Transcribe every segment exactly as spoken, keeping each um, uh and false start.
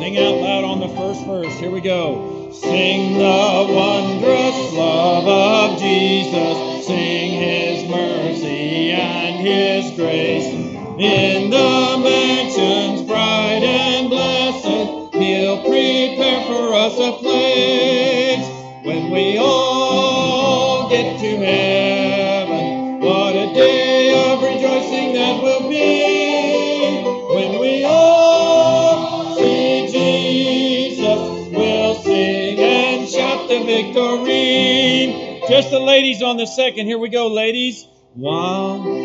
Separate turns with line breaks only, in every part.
Sing out loud on the first verse. Here we go. Sing the wondrous love of Jesus. Sing His mercy and His grace. In the mansions bright and blessed, He'll prepare for us a place. When we all get to heaven, what a day of rejoicing that will be. When we all see Jesus, we'll sing and shout the victory. Just the ladies on the second. Here we go, ladies. One.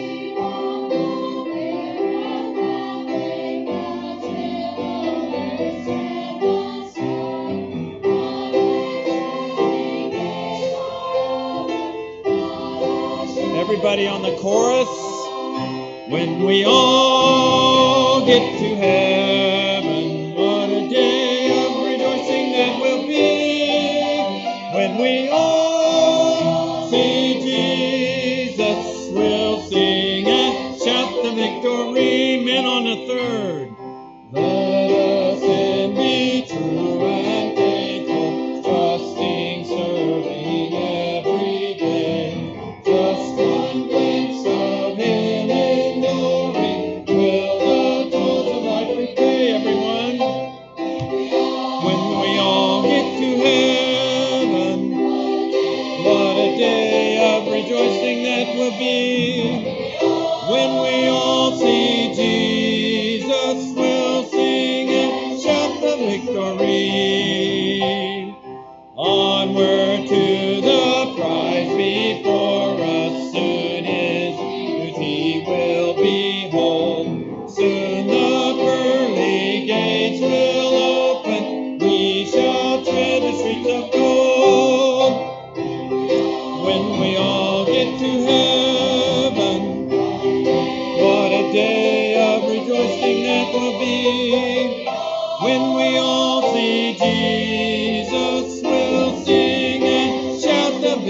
Everybody on the chorus. When we all get to heaven, what a day of rejoicing that will be. When we all see Jesus, we'll sing and shout the victory. Men on the third. Let us then be true and faithful, trusting, serving every day. Just one glimpse of Him in glory, will the toils of life repay, everyone? When we all get to heaven, what a day of rejoicing that will be. When we all see Jesus, we'll sing and shout the victory. Onward to the prize before us, soon His beauty will behold. Soon the pearly gates will open, we shall tread the streets of gold. When we all get to heaven, what a day of rejoicing that will be. When we all see Jesus, we'll sing and shout the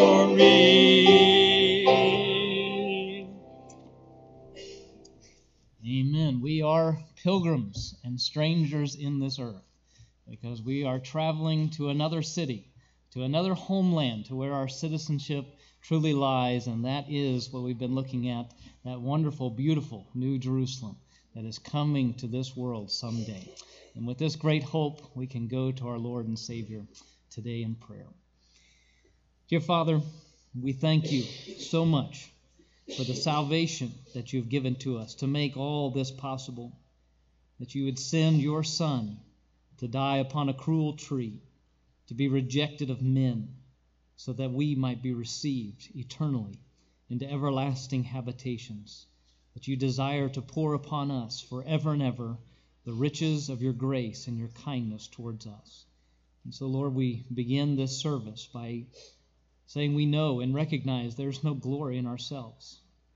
victory.
Amen. We are pilgrims and strangers in this earth because we are traveling to another city, to another homeland, to where our citizenship truly lies, and that is what we've been looking at, that wonderful, beautiful New Jerusalem that is coming to this world someday. And with this great hope, we can go to our Lord and Savior today in prayer. Dear Father, we thank you so much for the salvation that you've given to us to make all this possible, that you would send your Son to die upon a cruel tree, to be rejected of men, so that we might be received eternally into everlasting habitations, that you desire to pour upon us forever and ever the riches of your grace and your kindness towards us. And so, Lord, we begin this service by saying we know and recognize there's no glory in ourselves.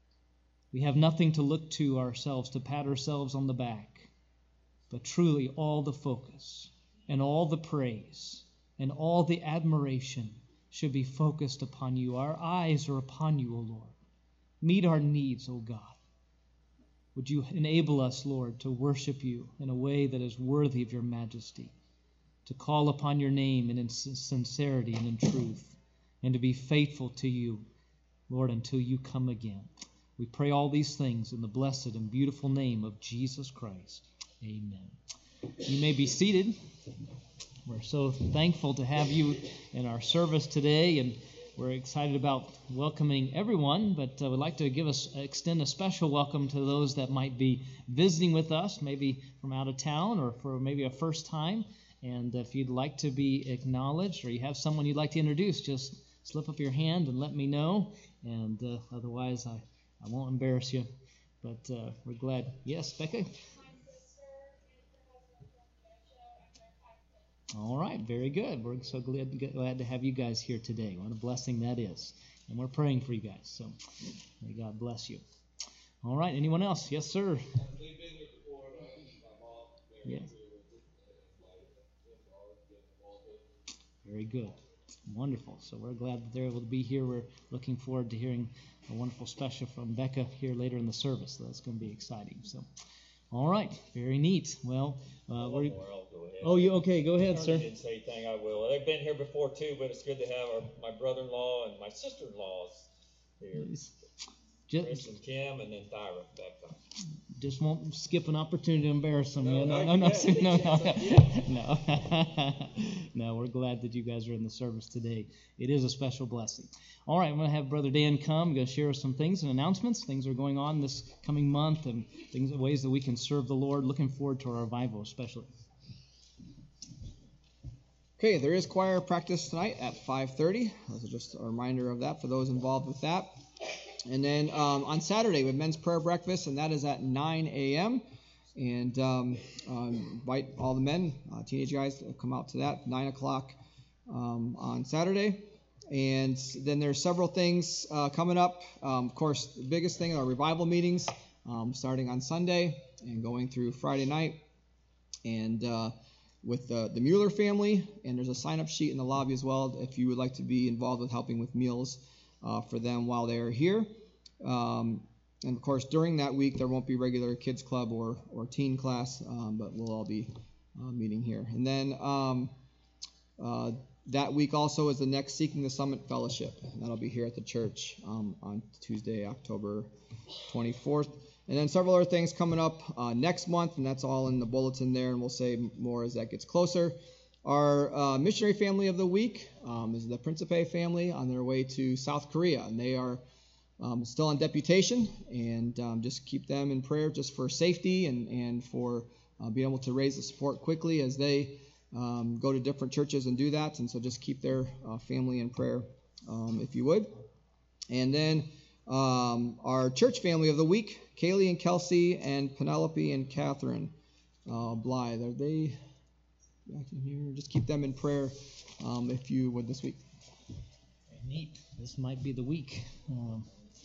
We have nothing to look to ourselves, to pat ourselves on the back, but truly all the focus and all the praise and all the admiration should be focused upon you. Our eyes are upon you, O Lord. Meet our needs, O God. Would you enable us, Lord, to worship you in a way that is worthy of your majesty, to call upon your name in sincerity and in truth, and to be faithful to you, Lord, until you come again. We pray all these things in the blessed and beautiful name of Jesus Christ. Amen. You may be seated. We're so thankful to have you in our service today, and we're excited about welcoming everyone, but uh, we'd like to give us extend a special welcome to those that might be visiting with us, maybe from out of town or for maybe a first time. And if you'd like to be acknowledged or you have someone you'd like to introduce, just slip up your hand and let me know. And uh, otherwise, I, I won't embarrass you. But uh, we're glad. Yes, Becca? All right, very good. We're so glad, glad to have you guys here today. What a blessing that is. And we're praying for you guys, so may God bless you. All right, anyone else? Yes, sir. Yeah. Very good. Wonderful. So we're glad that they're able to be here. We're looking forward to hearing a wonderful special from Becca here later in the service. So that's going to be exciting. So, all right, very neat. Well, uh, we're... Oh, you okay? Go ahead, sir.
Didn't say anything. I will. They've been here before too, but it's good to have our, my brother-in-law and my sister-in-laws here.
Just,
Chris and Kim, and then Thyra back up.
Just won't skip an opportunity to embarrass them.
No,
Yeah, no,
no,
no,
you
no,
got
no,
it.
no, no. No, we're glad that you guys are in the service today. It is a special blessing. All right, I'm going to have Brother Dan come. I'm going to share some things and announcements. Things are going on this coming month, and things, ways that we can serve the Lord. Looking forward to our revival, especially.
Okay, there is choir practice tonight at five thirty. That's just a reminder of that for those involved with that. And then um, on Saturday, we have men's prayer breakfast, and that is at nine a.m. And um, um, invite all the men, uh, teenage guys, to come out to that, nine o'clock um, on Saturday. And then there's several things uh, coming up. Um, of course, the biggest thing are revival meetings, um, starting on Sunday and going through Friday night. And uh, with the, the Mueller family, and there's a sign-up sheet in the lobby as well if you would like to be involved with helping with meals uh, for them while they are here. Um, and, of course, during that week, there won't be regular kids club or, or teen class, um, but we'll all be uh, meeting here. And then um, uh, that week also is the next Seeking the Summit Fellowship. And that'll be here at the church um, on Tuesday, October twenty-fourth. And then several other things coming up uh, next month, and that's all in the bulletin there, and we'll say more as that gets closer. Our uh, missionary family of the week um, is the Principe family on their way to South Korea, and they are um, still on deputation, and um, just keep them in prayer just for safety and, and for uh, being able to raise the support quickly as they um, go to different churches and do that, and so just keep their uh, family in prayer um, if you would. And then um, our church family of the week, Kaylee and Kelsey and Penelope and Catherine uh, Blythe. Are they back in here? Just keep them in prayer um, if you would this week.
Very neat. This might be the week. Um,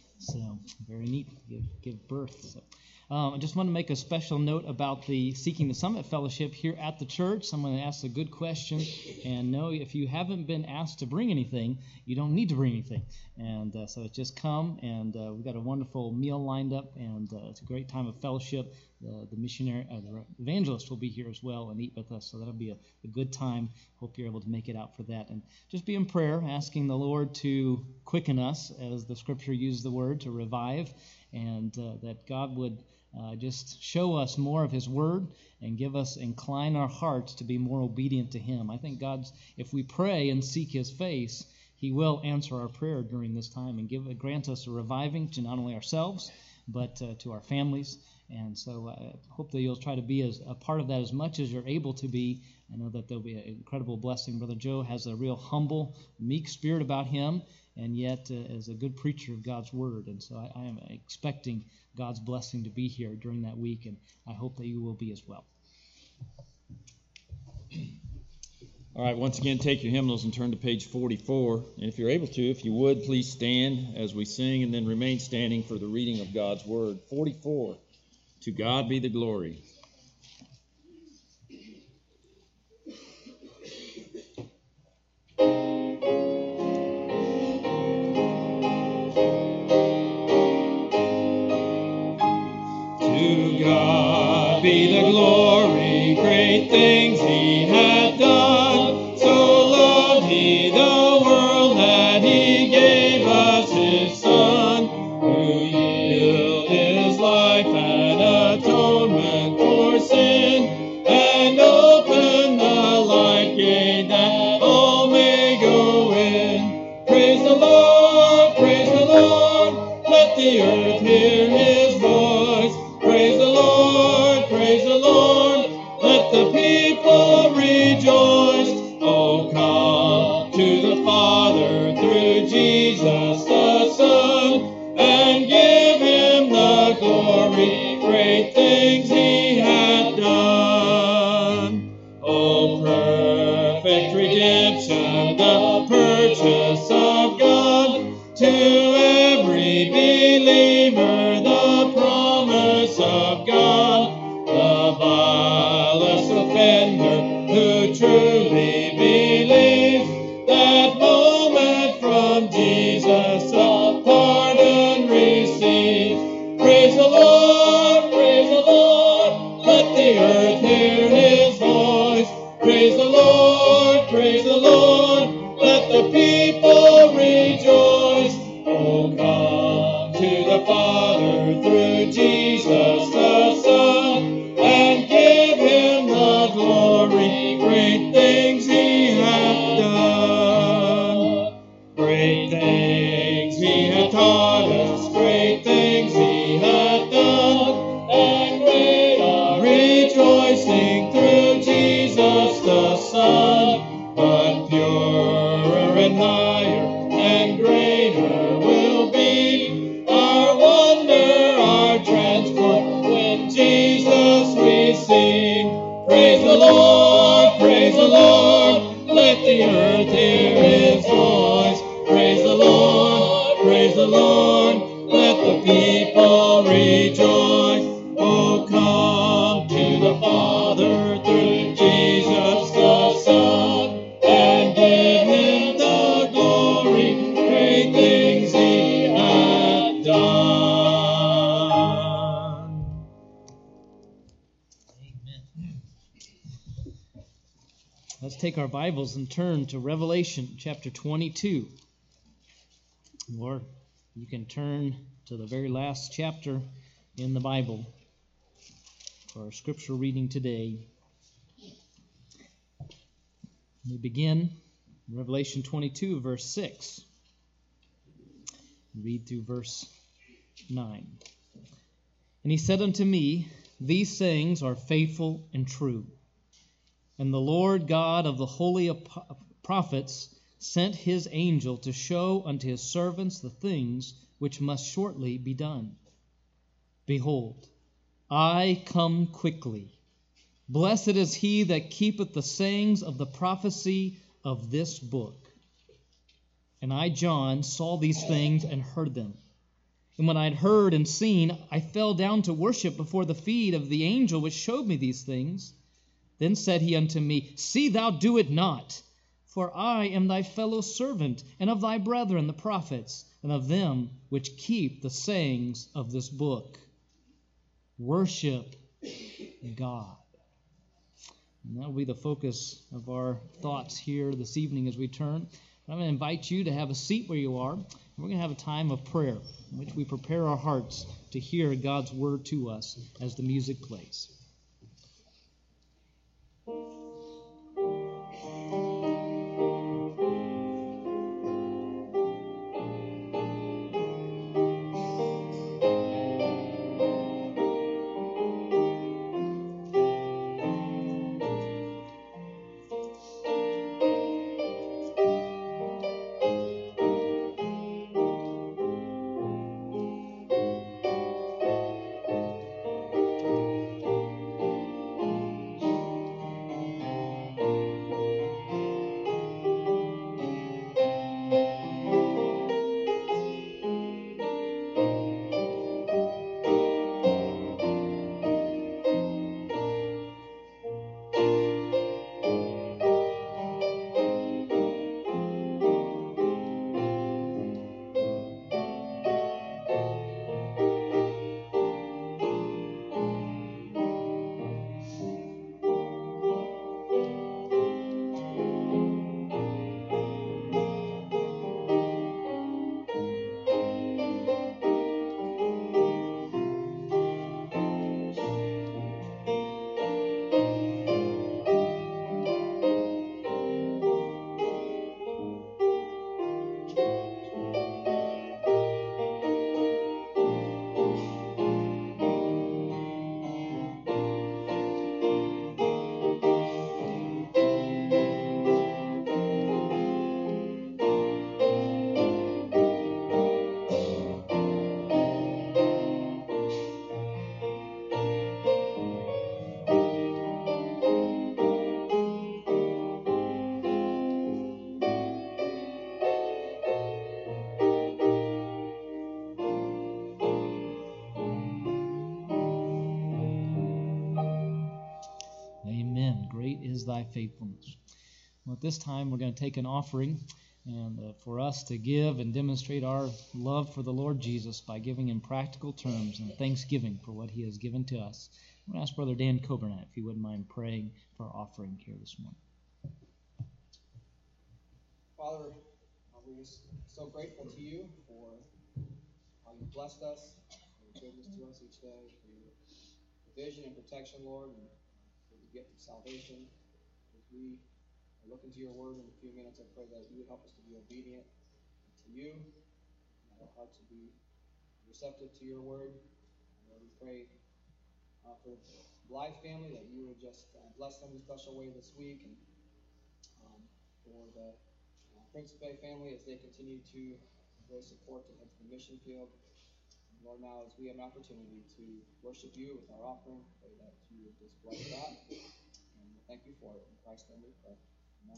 so very neat. Give, give birth. So. Um, I just want to make a special note about the Seeking the Summit Fellowship here at the church. Someone asked a good question, and no, if you haven't been asked to bring anything, you don't need to bring anything. And uh, so just come, and uh, we've got a wonderful meal lined up, and uh, it's a great time of fellowship. The, the missionary, uh, the evangelist will be here as well and eat with us, so that'll be a, a good time. Hope you're able to make it out for that. And just be in prayer, asking the Lord to quicken us, as the Scripture uses the word, to revive, and uh, that God would Uh, just show us more of His Word and give us, incline our hearts to be more obedient to Him. I think God's, if we pray and seek His face, He will answer our prayer during this time and give, grant us a reviving to not only ourselves, but uh, to our families. And so I hope that you'll try to be as a part of that as much as you're able to be. I know that there'll be an incredible blessing. Brother Joe has a real humble, meek spirit about him, and yet uh, is a good preacher of God's Word. And so I, I am expecting God's blessing to be here during that week, and I hope that you will be as well.
All right, once again, take your hymnals and turn to page forty-four. And if you're able to, if you would, please stand as we sing, and then remain standing for the reading of God's Word. forty-four, To God be the glory. To God be the glory, great things He hath done. So loved He the world that He gave us His Son, who yielded His life an atonement for sin, and opened the life gate that all may go in. Praise the Lord, praise the Lord, let the earth hear His voice. Praise the Lord, praise the Lord, let the people rejoice. Oh, come to the Father through Jesus the Son, and give Him the glory, great things He hath done. Oh, perfect redemption, the purchase of God, to every believer the promise of God, the vilest offender who truly believes, that moment from Jesus a pardon receives. Praise the Lord, praise the Lord, let the earth hear His voice. rejoicing through Jesus the Son, but purer and higher and greater will be our wonder, our transport when Jesus we sing. Praise the Lord, praise the Lord, let the earth hear his voice. Praise the Lord, praise the Lord, let the people rejoice. Oh, come to the Father through Jesus the Son, and give him the glory, great things he hath done.
Amen. Let's take our Bibles and turn to Revelation chapter twenty-two. Or you can turn to the very last chapter in the Bible for our scripture reading today. We begin in Revelation twenty-two, verse six. Read through verse nine. And he said unto me, These sayings are faithful and true. And the Lord God of the holy prophets sent his angel to show unto his servants the things which must shortly be done. Behold, I come quickly. Blessed is he that keepeth the sayings of the prophecy of this book. And I, John, saw these things and heard them. And when I had heard and seen, I fell down to worship before the feet of the angel which showed me these things. Then said he unto me, See thou do it not. For I am thy fellow servant, and of thy brethren the prophets, and of them which keep the sayings of this book. Worship God. And that will be the focus of our thoughts here this evening as we turn. I'm going to invite you to have a seat where you are. We're going to have a time of prayer in which we prepare our hearts to hear God's word to us as the music plays. Is thy faithfulness. Well, at this time, we're going to take an offering and uh, for us to give and demonstrate our love for the Lord Jesus by giving in practical terms and thanksgiving for what he has given to us. I'm going to ask Brother Dan Coburnett if he wouldn't mind praying for our offering here this morning.
Father, we're just so grateful to you for how you blessed us, for your goodness to us each day, for your provision and protection, Lord, and for the gift of salvation. As we look into your word in a few minutes, I pray that you would help us to be obedient to you, and that our hearts would be receptive to your word. And Lord, we pray uh, for Blythe family, that you would just uh, bless them in a special way this week, and um, for the uh, Principe family as they continue to really support and head to the mission field. And Lord, now as we have an opportunity to worship you with our offering, pray that you would just bless that, and thank you for it. In Christ's name we pray. Amen.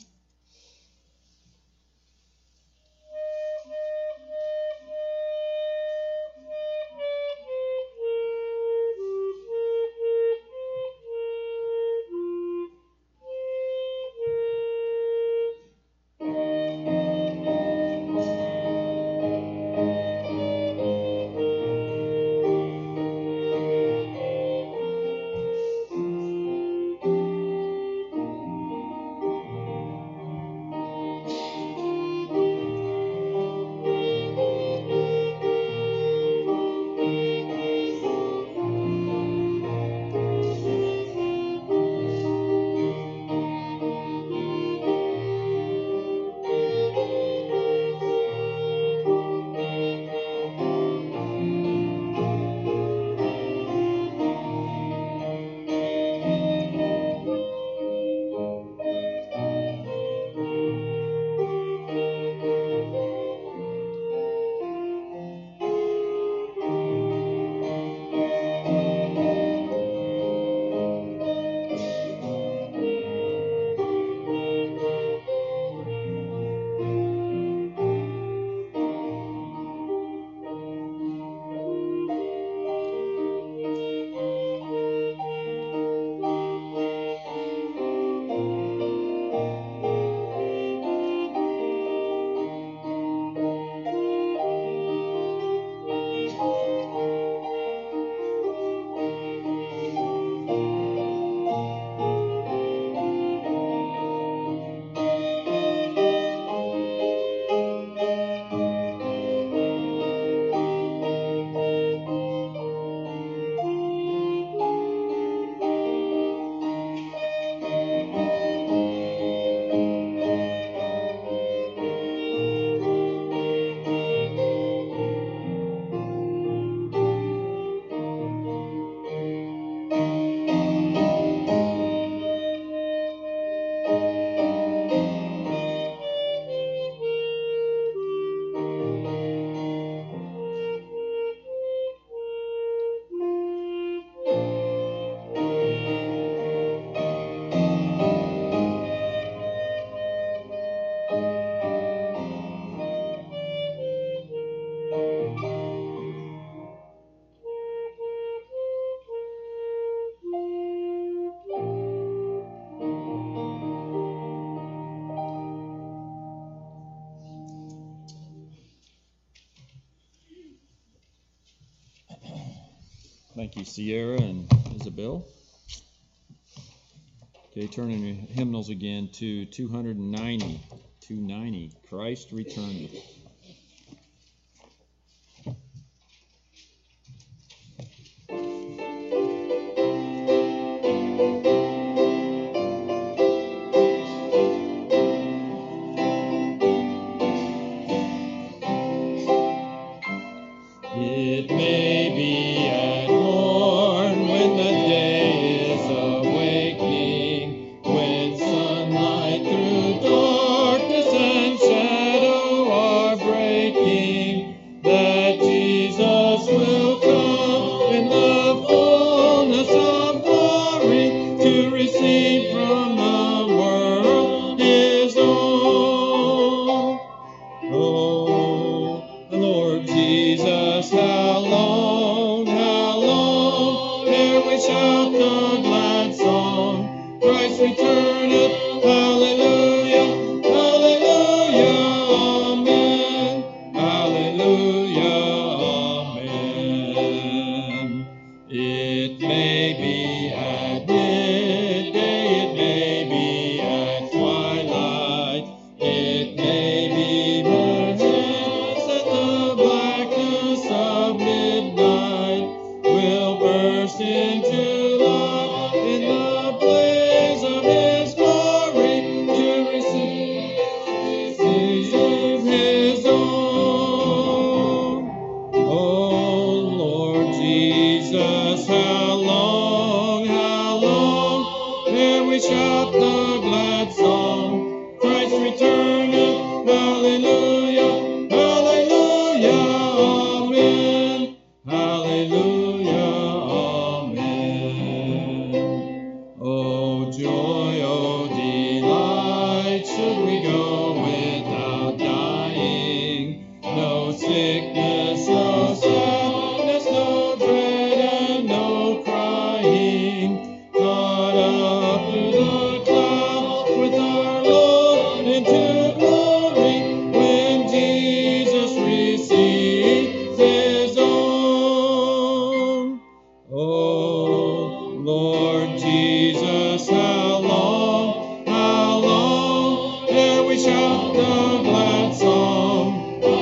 Thank you, Sierra and Isabel. Okay, turn in your hymnals again to two ninety. two ninety, Christ Returned. It may be at morn when the day is awakening, when sunlight through darkness and shadow are breaking, that Jesus will come in the fullness of glory to receive from the world his own. Oh, Lord Jesus, how long, how long, ere we shout the glad song, Christ returneth, hallelujah, hallelujah, amen, hallelujah, amen. It may be at midday, it may be at twilight, it may be perchance that the blackness of midnight will burst into light in the blaze of his glory to we shout the glad song. Christ returneth, hallelujah, hallelujah, amen. Hallelujah, amen. Oh joy, oh delight, should we go without dying? No sickness, no sadness, no dread, and no crying. Caught up to the clouds with our Lord into glory, when Jesus receives his own. Oh Lord Jesus, how long, how long, ere we shout the glad song.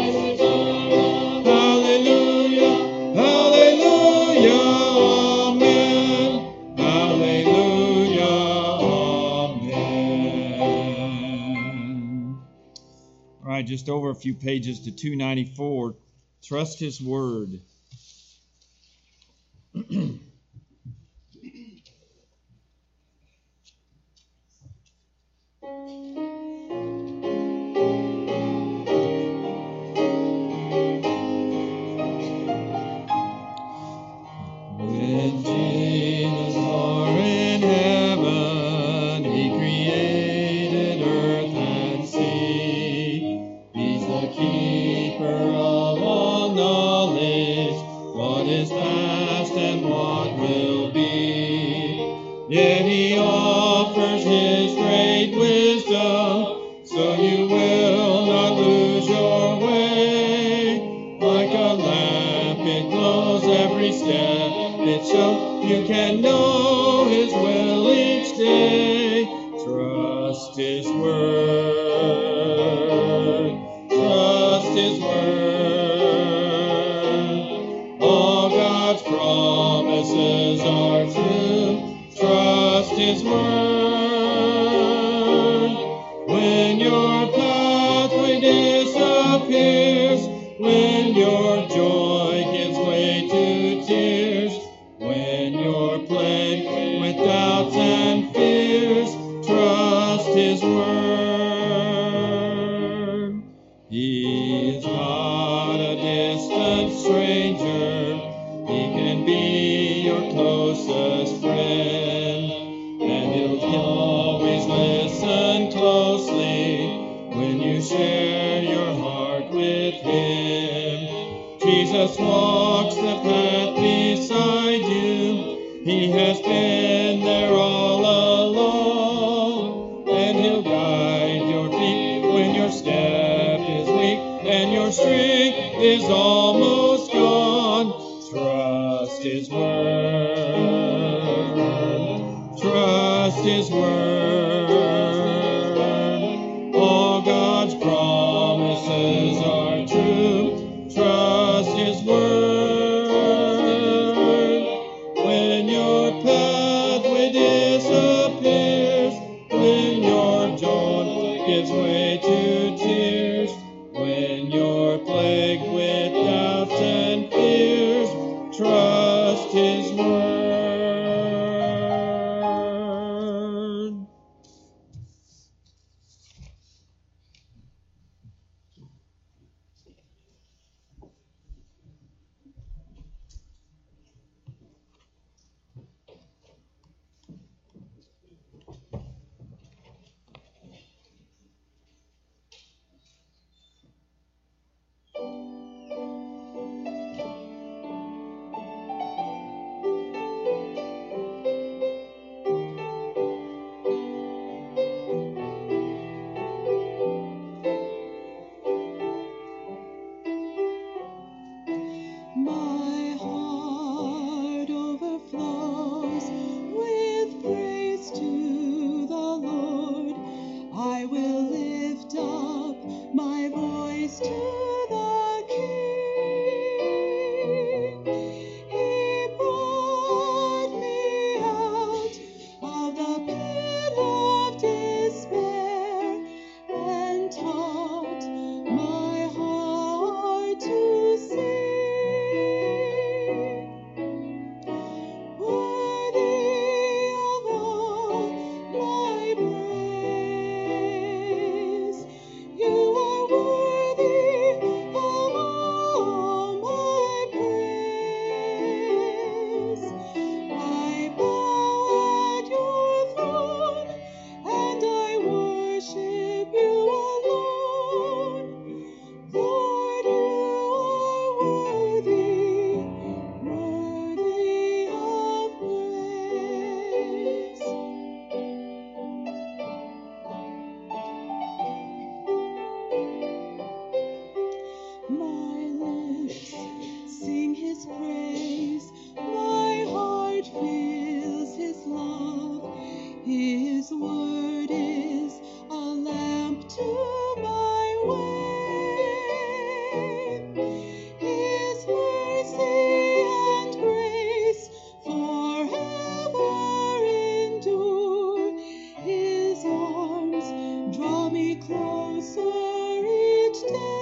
Hallelujah, hallelujah, amen. Hallelujah, amen. All right, just over a few pages to two ninety-four. Trust his word. When Jesus are in heaven, he created earth and sea. He's the keeper of all knowledge, what is past and what will be. Yet he offers his great wisdom, so you will not lose your way. Like a lamp, it glows every step. It shows you can know his will each day. Trust his word. Trust his word. All God's promises are true. Trust his word. When your pathway disappears, when your joy gives way to tears, when you're plagued with doubts and fears, trust his word. He is not a distant stranger. He can be your closest friend, and he'll always listen closely when you share your heart with him. Jesus walks the path beside you. He has been there all along, and he'll guide your feet when your step is weak and your strength is almost gone. Trust his word. Trust his word. All God's promises are true. Trust his word. When your pathway disappears, when your joy gives way to tears, when you're plagued with doubts and fears, trust his word.
word is a lamp to my way. His mercy and grace forever endure. His arms draw me closer each day.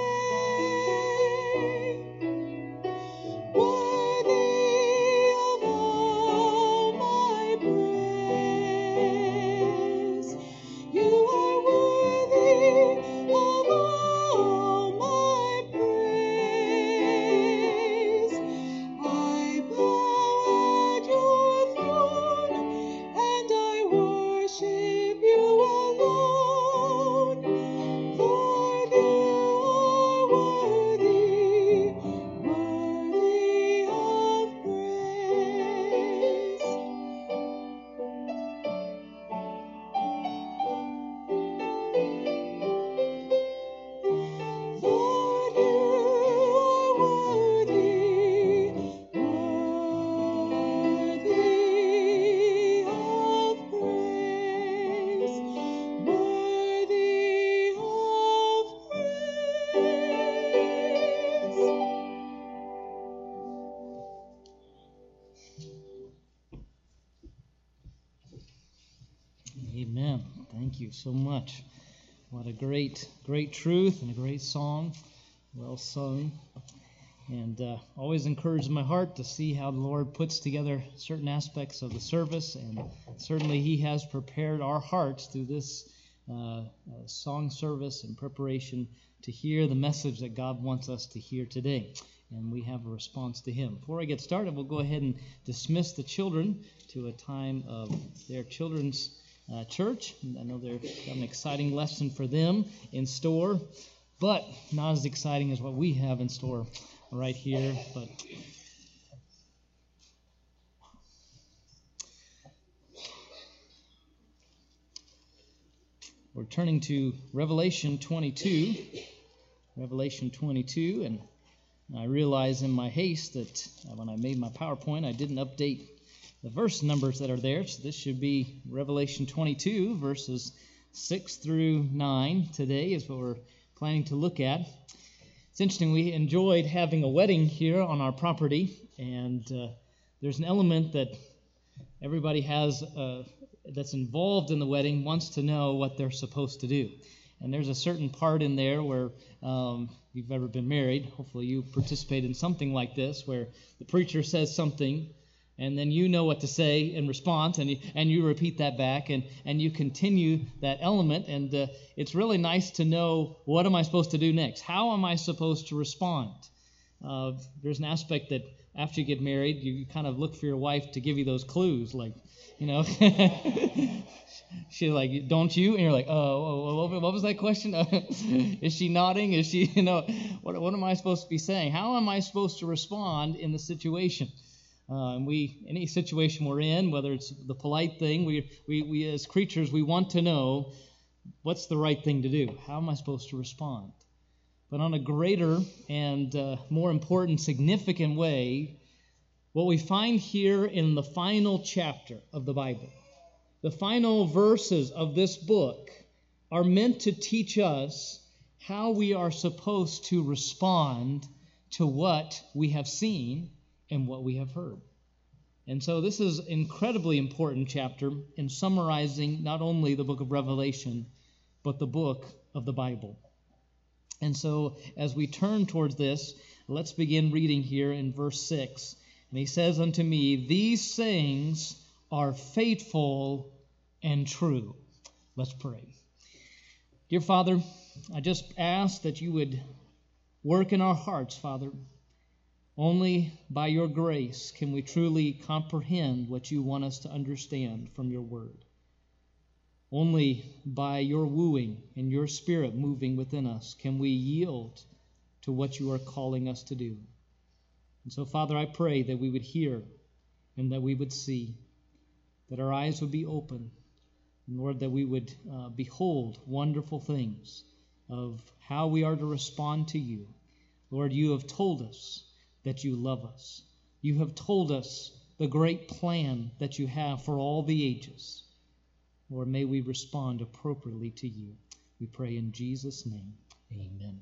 Amen. Thank you so much. What a great, great truth and a great song. Well sung. And uh, always encourages my heart to see how the Lord puts together certain aspects of the service. And certainly He has prepared our hearts through this uh, uh, song service and preparation to hear the message that God wants us to hear today. And we have a response to Him. Before I get started, we'll go ahead and dismiss the children to a time of their children's uh, church. I know they've got an exciting lesson for them in store, but not as exciting as what we have in store right here. But we're turning to Revelation twenty-two. Revelation twenty-two, and I realize in my haste that when I made my PowerPoint, I didn't update the verse numbers that are there. So this should be Revelation twenty-two, verses six through nine. Today is what we're planning to look at. It's interesting, we enjoyed having a wedding here on our property, and uh, there's an element that everybody has uh, that's involved in the wedding wants to know what they're supposed to do. And there's a certain part in there where, um, if you've ever been married, hopefully you participate in something like this, where the preacher says something, and then you know what to say in response, and you, and you repeat that back, and, and you continue that element. And uh, it's really nice to know, what am I supposed to do next? How am I supposed to respond? Uh, there's an aspect that after you get married, you kind of look for your wife to give you those clues, like, you know, she's like, don't you? And you're like, oh, what was that question? Is she nodding? Is she, you know, what, what am I supposed to be saying? How am I supposed to respond in the situation? Uh, and we, any situation we're in, whether it's the polite thing, we, we, we as creatures, we want to know what's the right thing to do. How am I supposed to respond? But on a greater and uh, more important, significant way, what we find here in the final chapter of the Bible, the final verses of this book, are meant to teach us how we are supposed to respond to what we have seen and what we have heard. And so this is an incredibly important chapter in summarizing not only the book of Revelation, but the book of the Bible. And so as we turn towards this, let's begin reading here in verse six. And he says unto me, these sayings are faithful and true. Let's pray. Dear Father, I just ask that you would work in our hearts, Father. Only by your grace can we truly comprehend what you want us to understand from your word. Only by your wooing and your Spirit moving within us can we yield to what you are calling us to do. And so, Father, I pray that we would hear and that we would see, that our eyes would be open, and Lord, that we would uh, behold wonderful things of how we are to respond to you. Lord, you have told us that you love us. You have told us the great plan that you have for all the ages. Lord, may we respond appropriately to you. We pray in Jesus' name. Amen.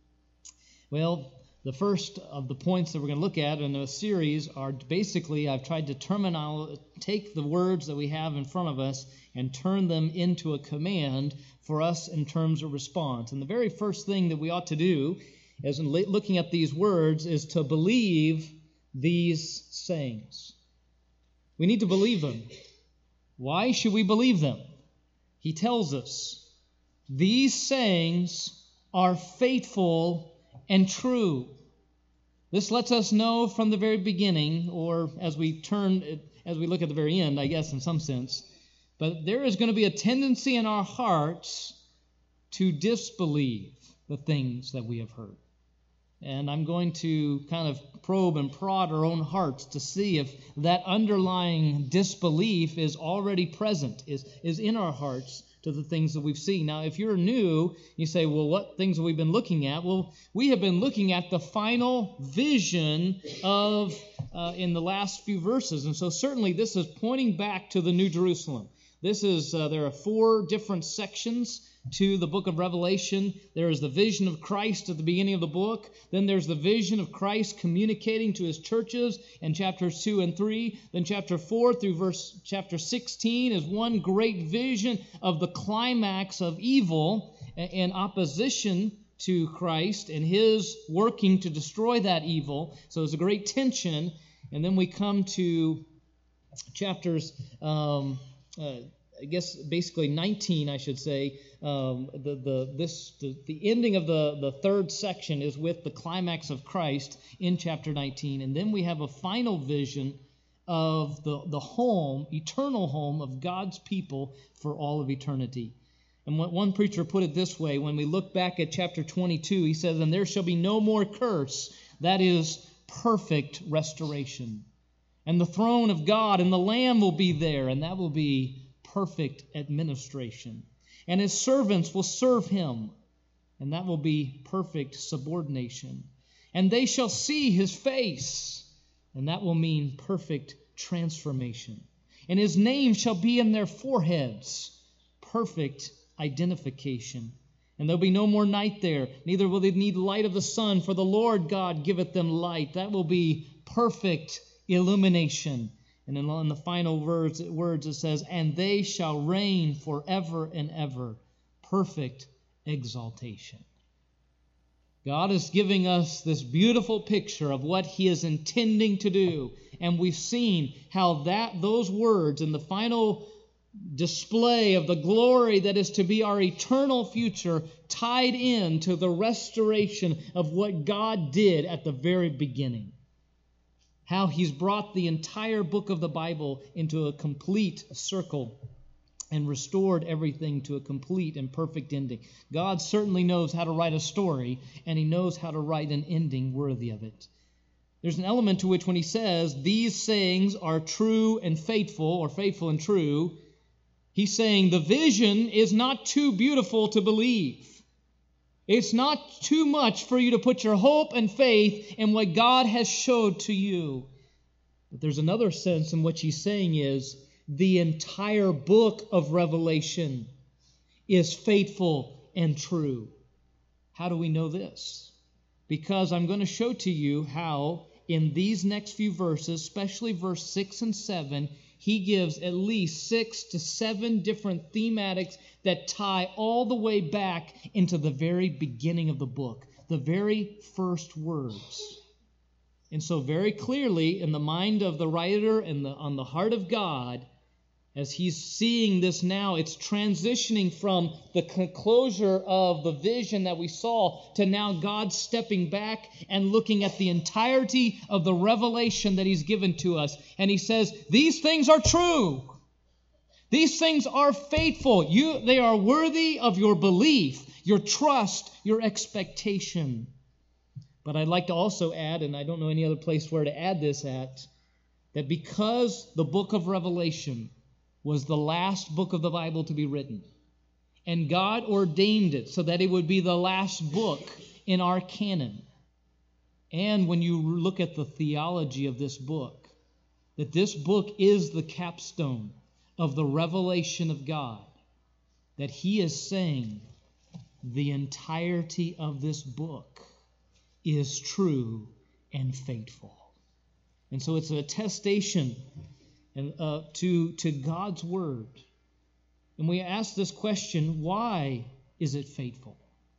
Well, the first of the points that we're going to look at in a series are basically, I've tried to terminal, take the words that we have in front of us and turn them into a command for us in terms of response. And the very first thing that we ought to do, as in looking at these words, is to believe these sayings. We need to believe them. Why should we believe them? He tells us, these sayings are faithful and true. This lets us know from the very beginning, or as we turn, as we look at the very end, I guess in some sense, but there is going to be a tendency in our hearts to disbelieve the things that we have heard. And I'm going to kind of probe and prod our own hearts to see if that underlying disbelief is already present, is, is in our hearts to the things that we've seen. Now, if you're new, you say, well, what things have we been looking at? Well, we have been looking at the final vision of, uh, in the last few verses. And so certainly this is pointing back to the New Jerusalem. This is, uh, there are four different sections to the book of Revelation. There is the vision of Christ at the beginning of the book. Then there's the vision of Christ communicating to his churches in chapters two and three. Then chapter four through verse chapter sixteen is one great vision of the climax of evil in opposition to Christ and his working to destroy that evil. So there's a great tension. And then we come to chapters um, uh, I guess basically nineteen, I should say. Um, the the this the, the ending of the, the third section is with the climax of Christ in chapter nineteen, and then we have a final vision of the, the home, eternal home of God's people for all of eternity. And what one preacher put it this way, when we look back at chapter twenty-two, he says, "And there shall be no more curse, that is perfect restoration. And the throne of God and the Lamb will be there, and that will be perfect administration. And his servants will serve him, and that will be perfect subordination. And they shall see his face, and that will mean perfect transformation. And his name shall be in their foreheads, perfect identification. And there'll be no more night there, neither will they need light of the sun, for the Lord God giveth them light." That will be perfect illumination. And in the final words, words it says, "And they shall reign forever and ever." Perfect exaltation. God is giving us this beautiful picture of what he is intending to do. And we've seen how that those words in the final display of the glory that is to be our eternal future tied in to the restoration of what God did at the very beginning. How he's brought the entire book of the Bible into a complete circle and restored everything to a complete and perfect ending. God certainly knows how to write a story, and he knows how to write an ending worthy of it. There's an element to which when he says, these sayings are true and faithful, or faithful and true, he's saying the vision is not too beautiful to believe. It's not too much for you to put your hope and faith in what God has showed to you. But there's another sense in which he's saying is the entire book of Revelation is faithful and true. How do we know this? Because I'm going to show to you how in these next few verses, especially verse six and seven, he gives at least six to seven different thematics that tie all the way back into the very beginning of the book, the very first words. And so very clearly in the mind of the writer and the, on the heart of God, as he's seeing this now, it's transitioning from the closure of the vision that we saw to now God stepping back and looking at the entirety of the revelation that he's given to us. And he says, these things are true. These things are faithful. You, they are worthy of your belief, your trust, your expectation. But I'd like to also add, and I don't know any other place where to add this at, that because the book of Revelation was the last book of the Bible to be written, and God ordained it so that it would be the last book in our canon. And when you look at the theology of this book, that this book is the capstone of the revelation of God that he is saying the entirety of this book is true and faithful. And so it's an attestation and, uh, to, to God's word. And we ask this question, why is it faithful?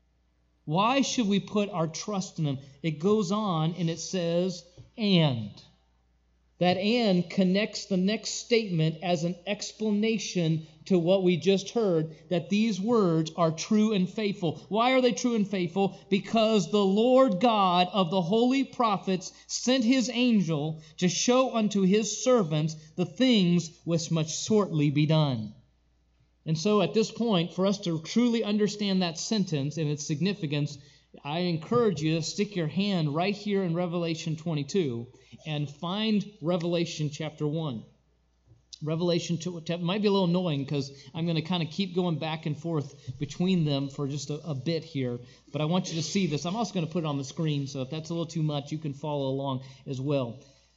Why should we put our trust in him? It goes on and it says, and. That and connects the next statement as an explanation to what we just heard, that these words are true and faithful. Why are they true and faithful? Because the Lord God of the holy prophets sent his angel to show unto his servants the things which must shortly be done. And so at this point, for us to truly understand that sentence and its significance, I encourage you to stick your hand right here in Revelation twenty-two and find Revelation chapter one. Revelation two might be a little annoying because I'm going to kind of keep going back and forth between them for just a, a bit here, but I want you to see this. I'm also going to put it on the screen, so if that's a little too much, you can follow along as well.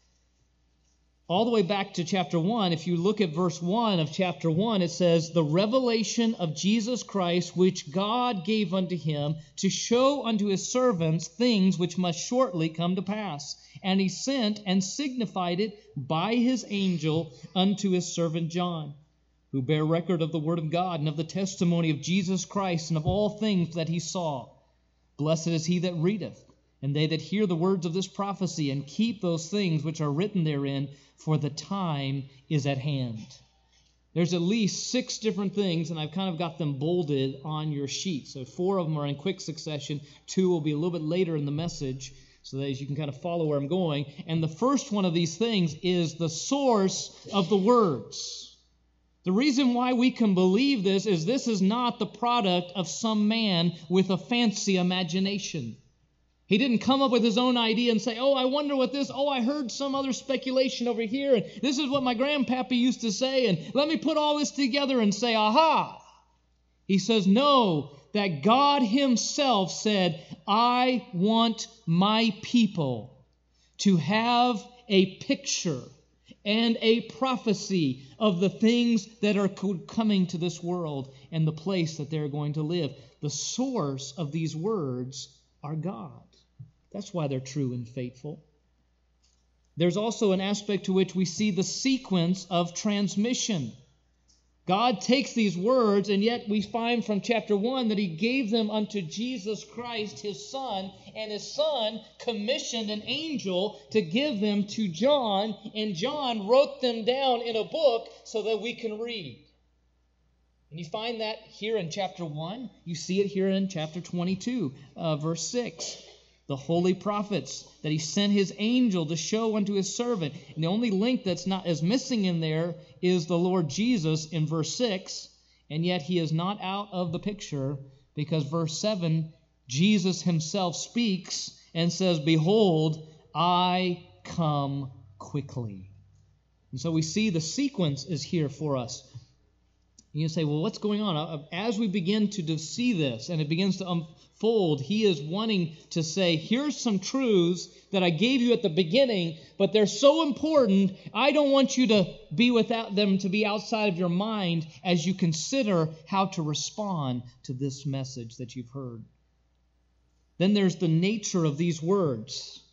All the way back to chapter one, if you look at verse one of chapter one, it says, the revelation of Jesus Christ, which God gave unto him to show unto his servants things which must shortly come to pass. And he sent and signified it by his angel unto his servant John, who bare record of the word of God and of the testimony of Jesus Christ and of all things that he saw. Blessed is he that readeth, and they that hear the words of this prophecy, and keep those things which are written therein, for the time is at hand. There's at least six different things, and I've kind of got them bolded on your sheet. So four of them are in quick succession. Two will be a little bit later in the message, so that you can kind of follow where I'm going. And the first one of these things is the source of the words. The reason why we can believe this is this is not the product of some man with a fancy imagination. He didn't come up with his own idea and say, oh, I wonder what this, oh, I heard some other speculation over here, and this is what my grandpappy used to say, and let me put all this together and say, aha. He says, no, that God himself said, I want my people to have a picture and a prophecy of the things that are coming to this world and the place that they're going to live. The source of these words are God. That's why they're true and faithful. There's also an aspect to which we see the sequence of transmission. God takes these words, and yet we find from chapter one that he gave them unto Jesus Christ, his Son, and his Son commissioned an angel to give them to John, and John wrote them down in a book so that we can read. And you find that here in chapter one. You see it here in chapter twenty-two, uh, verse six. The holy prophets that he sent his angel to show unto his servant. And the only link that's not is missing in there is the Lord Jesus in verse six, and yet he is not out of the picture because verse seven, Jesus himself speaks and says, behold, I come quickly. And so we see the sequence is here for us. You say, well, what's going on? As we begin to see this and it begins to unfold, he is wanting to say, here's some truths that I gave you at the beginning, but they're so important, I don't want you to be without them, to be outside of your mind as you consider how to respond to this message that you've heard. Then there's the nature of these words.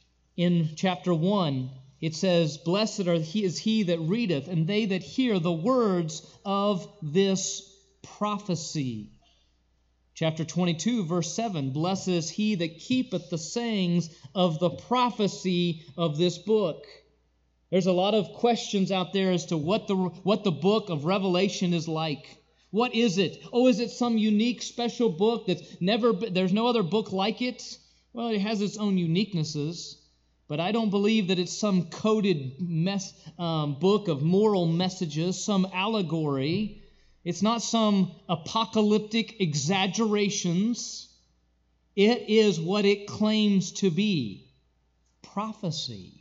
In chapter one, it says, blessed are he, is he that readeth, and they that hear the words of this prophecy. Chapter twenty-two, verse seven, blessed is he that keepeth the sayings of the prophecy of this book. There's a lot of questions out there as to what the, what the book of Revelation is like. What is it? Oh, is it some unique, special book that's never, there's no other book like it? Well, it has its own uniquenesses. But I don't believe that it's some coded mess, um, book of moral messages, some allegory. It's not some apocalyptic exaggerations. It is what it claims to be, prophecy.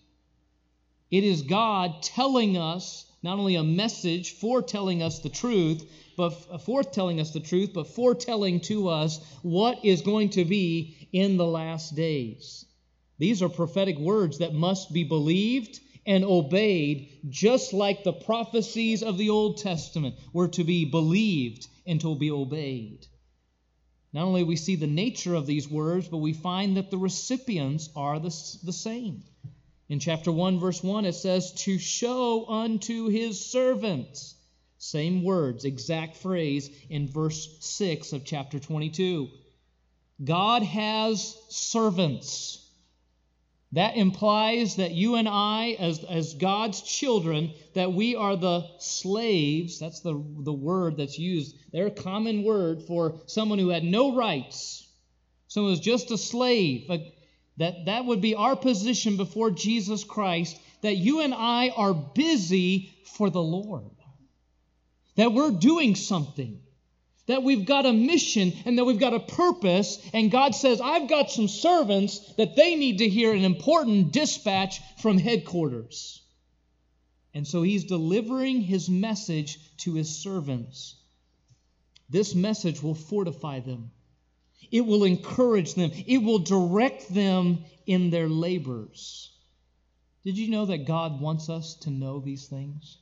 It is God telling us not only a message, foretelling us the truth, but foretelling us the truth, but foretelling to us what is going to be in the last days. These are prophetic words that must be believed and obeyed, just like the prophecies of the Old Testament were to be believed and to be obeyed. Not only do we see the nature of these words, but we find that the recipients are the, the same. In chapter one, verse one, it says, to show unto his servants. Same words, exact phrase in verse six of chapter twenty-two. God has servants. That implies that you and I, as, as God's children, that we are the slaves. That's the, the word that's used. They're a common word for someone who had no rights. Someone who was just a slave. That, that would be our position before Jesus Christ, that you and I are busy for the Lord. That we're doing something. That we've got a mission and that we've got a purpose, and God says, I've got some servants that they need to hear an important dispatch from headquarters. And so he's delivering his message to his servants. This message will fortify them. It will encourage them. It will direct them in their labors. Did you know that God wants us to know these things?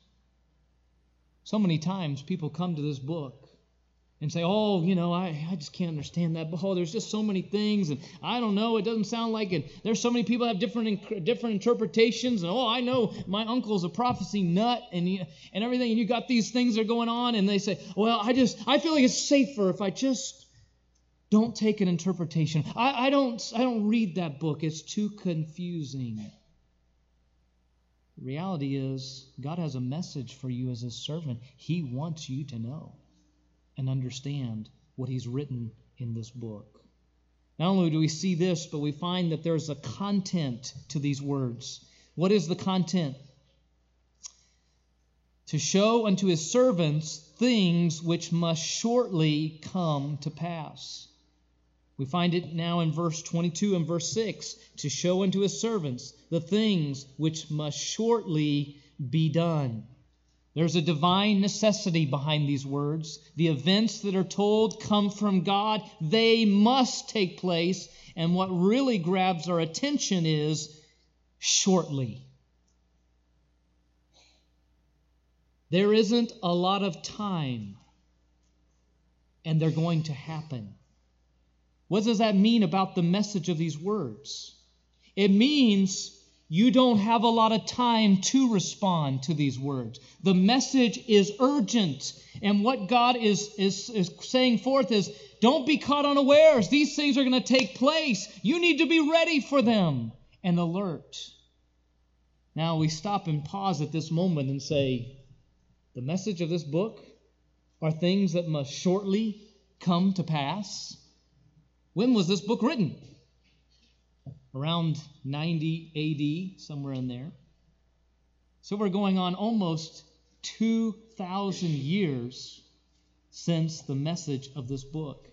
So many times people come to this book and say, oh, you know, I, I just can't understand that. Oh, there's just so many things, and I don't know, it doesn't sound like it. There's so many people have different different interpretations, and oh, I know my uncle's a prophecy nut, and you, and everything, and you got these things that are going on, and they say, well, I just, I feel like it's safer if I just don't take an interpretation. I, I don't, I don't read that book. It's too confusing. The reality is, God has a message for you as His servant. He wants you to know and understand what He's written in this book. Not only do we see this, but we find that there's a content to these words. What is the content? To show unto His servants things which must shortly come to pass. We find it now in verse twenty-two and verse six. To show unto His servants the things which must shortly be done. There's a divine necessity behind these words. The events that are told come from God. They must take place. And what really grabs our attention is shortly. There isn't a lot of time, and they're going to happen. What does that mean about the message of these words? It means you don't have a lot of time to respond to these words. The message is urgent. And what God is, is, is saying forth is, don't be caught unawares. These things are going to take place. You need to be ready for them and alert. Now we stop and pause at this moment and say, the message of this book are things that must shortly come to pass. When was this book written? Around ninety A D, somewhere in there. So we're going on almost two thousand years since the message of this book.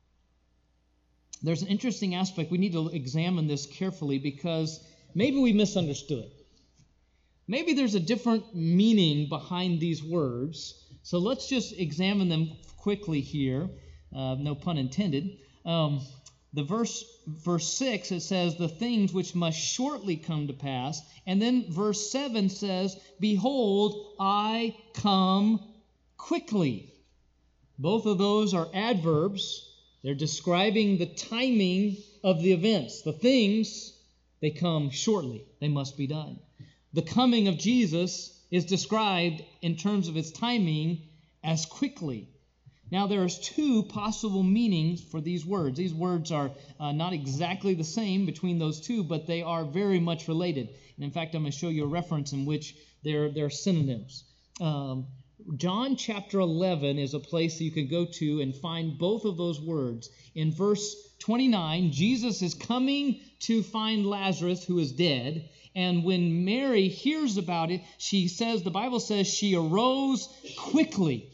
There's an interesting aspect. We need to examine this carefully because maybe we misunderstood. Maybe there's a different meaning behind these words. So let's just examine them quickly here. Uh, no pun intended. Um, The verse, verse six, it says, the things which must shortly come to pass. And then verse seven says, behold, I come quickly. Both of those are adverbs. They're describing the timing of the events. The things, they come shortly. They must be done. The coming of Jesus is described in terms of its timing as quickly. Now, there's two possible meanings for these words. These words are uh, not exactly the same between those two, but they are very much related. And in fact, I'm going to show you a reference in which they're, they're synonyms. Um, John chapter eleven is a place that you could go to and find both of those words. In verse twenty-nine, Jesus is coming to find Lazarus, who is dead. And when Mary hears about it, she says, the Bible says, she arose quickly.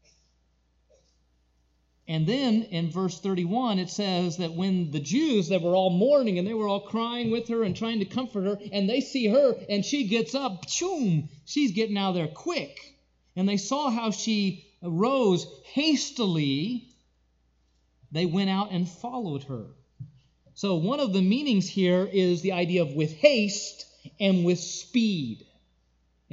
And then in verse thirty-one, it says that when the Jews that were all mourning and they were all crying with her and trying to comfort her, and they see her and she gets up, choom, she's getting out of there quick. And they saw how she rose hastily. They went out and followed her. So one of the meanings here is the idea of with haste and with speed.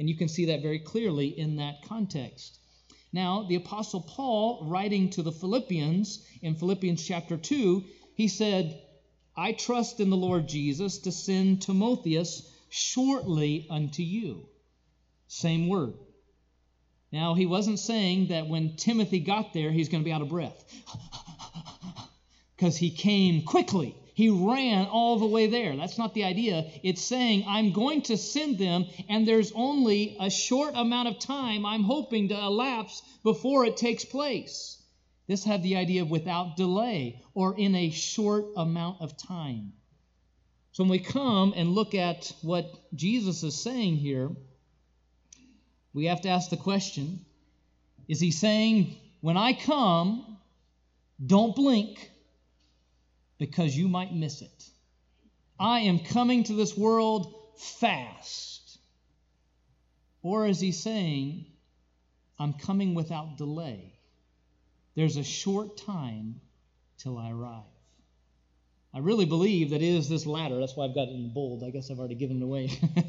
And you can see that very clearly in that context. Now, the Apostle Paul, writing to the Philippians in Philippians chapter two, he said, I trust in the Lord Jesus to send Timotheus shortly unto you. Same word. Now, he wasn't saying that when Timothy got there, he's going to be out of breath. Because he came quickly. He ran all the way there. That's not the idea. It's saying, I'm going to send them, and there's only a short amount of time I'm hoping to elapse before it takes place. This had the idea of without delay, or in a short amount of time. So when we come and look at what Jesus is saying here, we have to ask the question, is he saying, when I come, don't blink, because you might miss it. I am coming to this world fast. Or is he saying, I'm coming without delay. There's a short time till I arrive. I really believe that it is this latter. That's why I've got it in bold. I guess I've already given it away.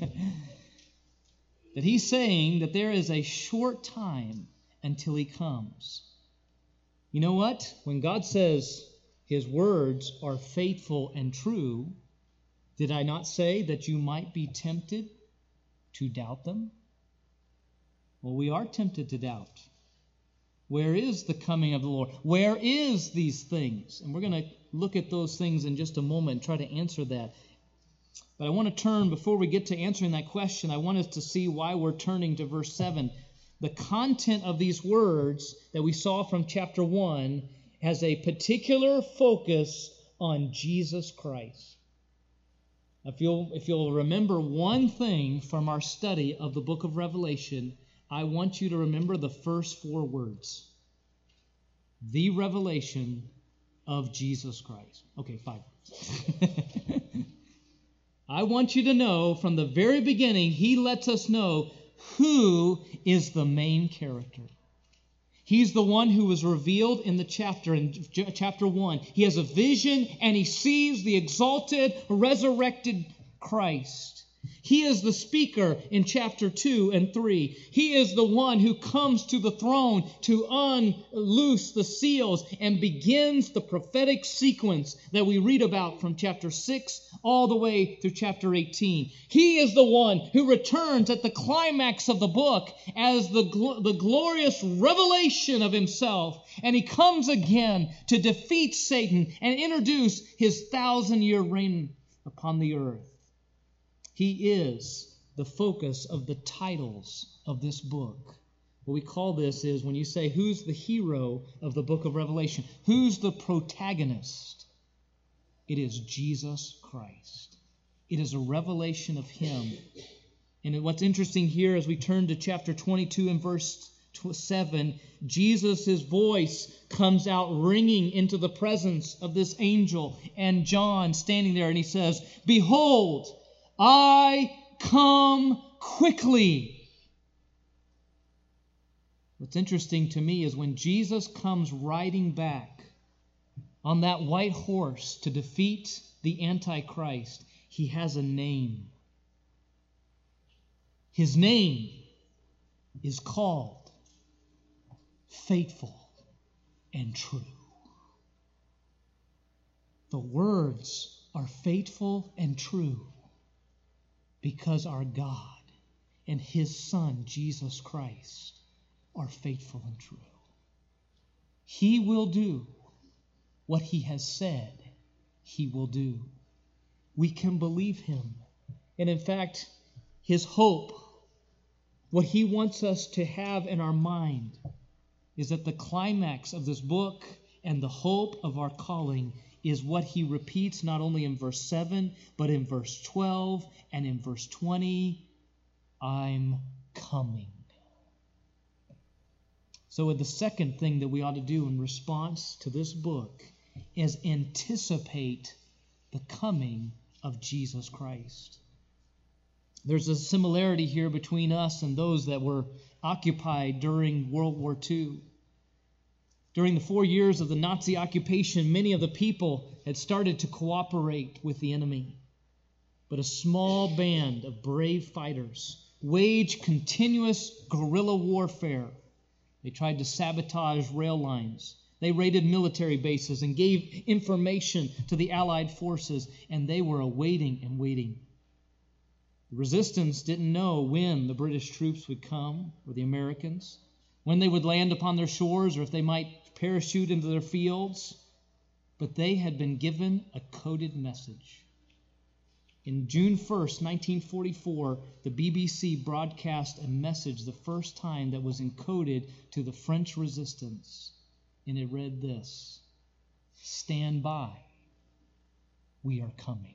That he's saying that there is a short time until he comes. You know what? When God says his words are faithful and true, did I not say that you might be tempted to doubt them? Well, we are tempted to doubt. Where is the coming of the Lord? Where is these things? And we're going to look at those things in just a moment and try to answer that. But I want to turn, before we get to answering that question, I want us to see why we're turning to verse seven. The content of these words that we saw from chapter one has a particular focus on Jesus Christ. If you'll, if you'll remember one thing from our study of the book of Revelation, I want you to remember the first four words. The revelation of Jesus Christ. Okay, five. I want you to know from the very beginning, he lets us know who is the main character. He's the one who was revealed in the chapter, in chapter one. He has a vision and he sees the exalted, resurrected Christ. He is the speaker in chapter two and three. He is the one who comes to the throne to unloose the seals and begins the prophetic sequence that we read about from chapter six all the way through chapter eighteen. He is the one who returns at the climax of the book as the, gl- the glorious revelation of himself. And he comes again to defeat Satan and introduce his thousand-year reign upon the earth. He is the focus of the titles of this book. What we call this is when you say, who's the hero of the book of Revelation? Who's the protagonist? It is Jesus Christ. It is a revelation of him. And what's interesting here as we turn to chapter twenty-two and verse seven, Jesus' voice comes out ringing into the presence of this angel and John standing there, and he says, behold, I come quickly. What's interesting to me is when Jesus comes riding back on that white horse to defeat the Antichrist, he has a name. His name is called Faithful and True. The words are faithful and true because our God and his Son, Jesus Christ, are faithful and true. He will do what he has said he will do. We can believe him. And in fact, his hope, what he wants us to have in our mind, is that the climax of this book and the hope of our calling is what he repeats not only in verse seven, but in verse twelve and in verse twenty. I'm coming. So the second thing that we ought to do in response to this book is anticipate the coming of Jesus Christ. There's a similarity here between us and those that were occupied during World War Two. During the four years of the Nazi occupation, many of the people had started to cooperate with the enemy. But a small band of brave fighters waged continuous guerrilla warfare. They tried to sabotage rail lines. They raided military bases and gave information to the Allied forces, and they were awaiting and waiting. The resistance didn't know when the British troops would come, or the Americans, when they would land upon their shores, or if they might parachute into their fields. But they had been given a coded message. In June first, nineteen forty-four, the B B C broadcast a message the first time that was encoded to the French resistance. And it read this: "Stand by. We are coming."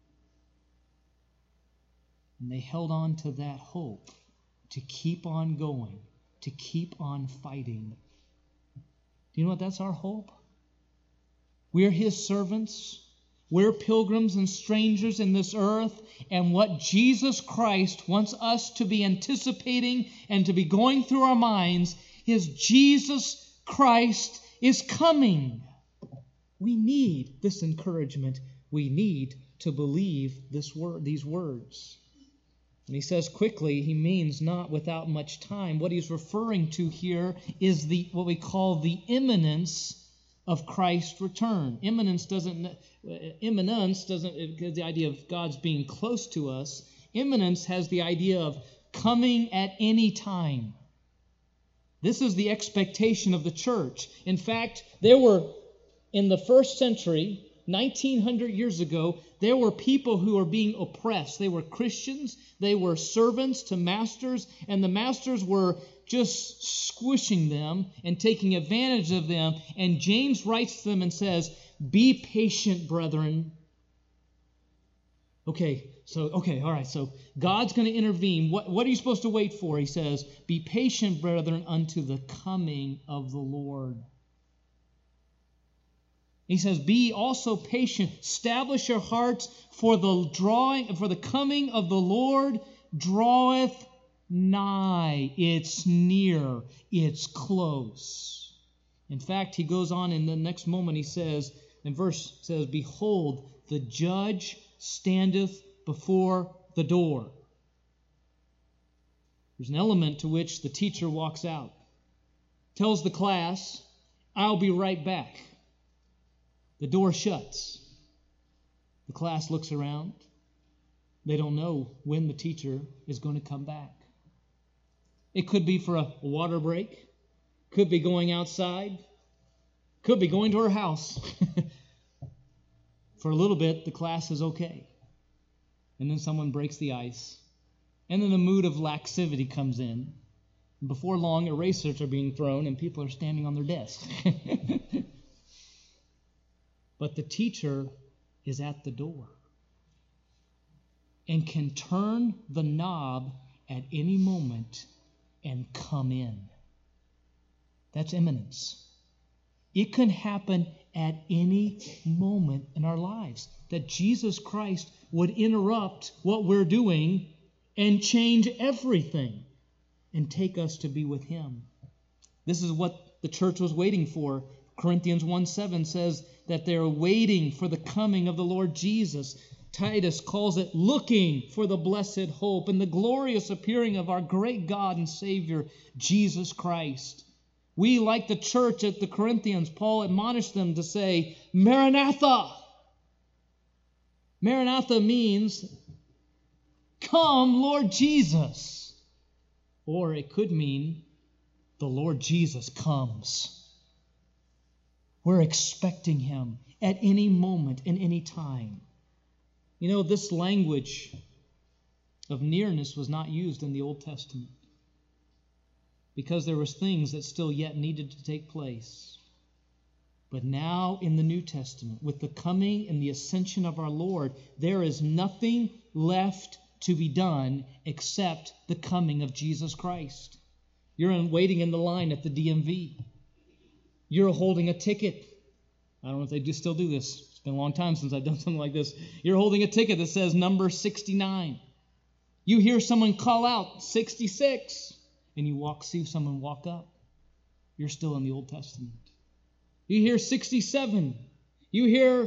And they held on to that hope to keep on going, to keep on fighting. Do you know what? That's our hope. We're His servants. We're pilgrims and strangers in this earth, and what Jesus Christ wants us to be anticipating and to be going through our minds is Jesus Christ is coming. We need this encouragement. We need to believe this word, these words. And he says quickly, he means not without much time. What he's referring to here is the what we call the imminence of Christ's return. Imminence doesn't imminence doesn't the idea of God's being close to us. Imminence has the idea of coming at any time. This is the expectation of the church. In fact, there were in the first century, nineteen hundred years ago, there were people who were being oppressed. They were Christians, they were servants to masters, and the masters were just squishing them and taking advantage of them. And James writes to them and says, "Be patient, brethren." Okay, so, okay, all right, so God's going to intervene. What, what are you supposed to wait for? He says, "Be patient, brethren, unto the coming of the Lord." He says, "Be also patient. Establish your hearts, for the drawing, for the coming of the Lord draweth nigh." It's near. It's close. In fact, he goes on in the next moment, he says, in verse says, "Behold, the judge standeth before the door." There's an element to which the teacher walks out, tells the class, "I'll be right back." The door shuts. The class looks around. They don't know when the teacher is going to come back. It could be for a water break. Could be going outside. Could be going to her house. For a little bit, the class is okay. And then someone breaks the ice. And then a mood of laxivity comes in. And before long, erasers are being thrown and people are standing on their desks. But the teacher is at the door and can turn the knob at any moment and come in. That's imminence. It can happen at any moment in our lives that Jesus Christ would interrupt what we're doing and change everything and take us to be with Him. This is what the church was waiting for. Corinthians one seven says that they're waiting for the coming of the Lord Jesus. Titus calls it looking for the blessed hope and the glorious appearing of our great God and Savior, Jesus Christ. We, like the church at the Corinthians, Paul admonished them to say, Maranatha. Maranatha means, come, Lord Jesus. Or it could mean, the Lord Jesus comes. We're expecting Him at any moment and any time. You know, this language of nearness was not used in the Old Testament because there was things that still yet needed to take place. But now in the New Testament, with the coming and the ascension of our Lord, there is nothing left to be done except the coming of Jesus Christ. You're waiting in the line at the D M V. You're holding a ticket. I don't know if they do still do this. It's been a long time since I've done something like this. You're holding a ticket that says number sixty-nine. You hear someone call out sixty-six, and you walk, see someone walk up. You're still in the Old Testament. You hear sixty-seven. You hear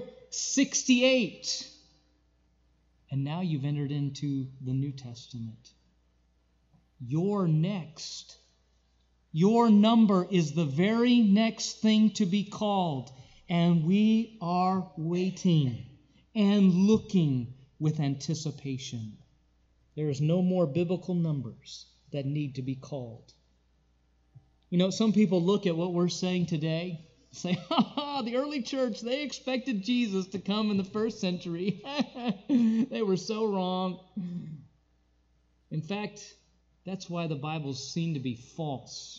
sixty-eight. And now you've entered into the New Testament. You're next. Your number is the very next thing to be called, and we are waiting and looking with anticipation. There is no more biblical numbers that need to be called. You know, some people look at what we're saying today, say, ha ha, the early church, they expected Jesus to come in the first century. They were so wrong. In fact, that's why the Bibles seem to be false.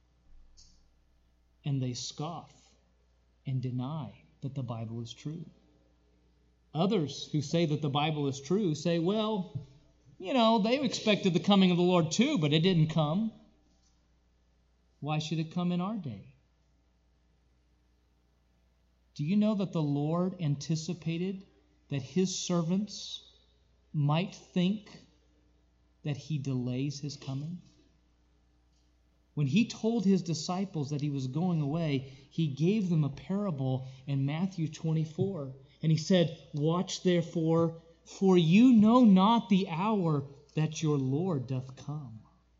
And they scoff and deny that the Bible is true. Others who say that the Bible is true say, well, you know, they expected the coming of the Lord too, but it didn't come. Why should it come in our day? Do you know that the Lord anticipated that his servants might think that he delays his coming? When he told his disciples that he was going away, he gave them a parable in Matthew twenty-four. And he said, watch therefore, for you know not the hour that your Lord doth come.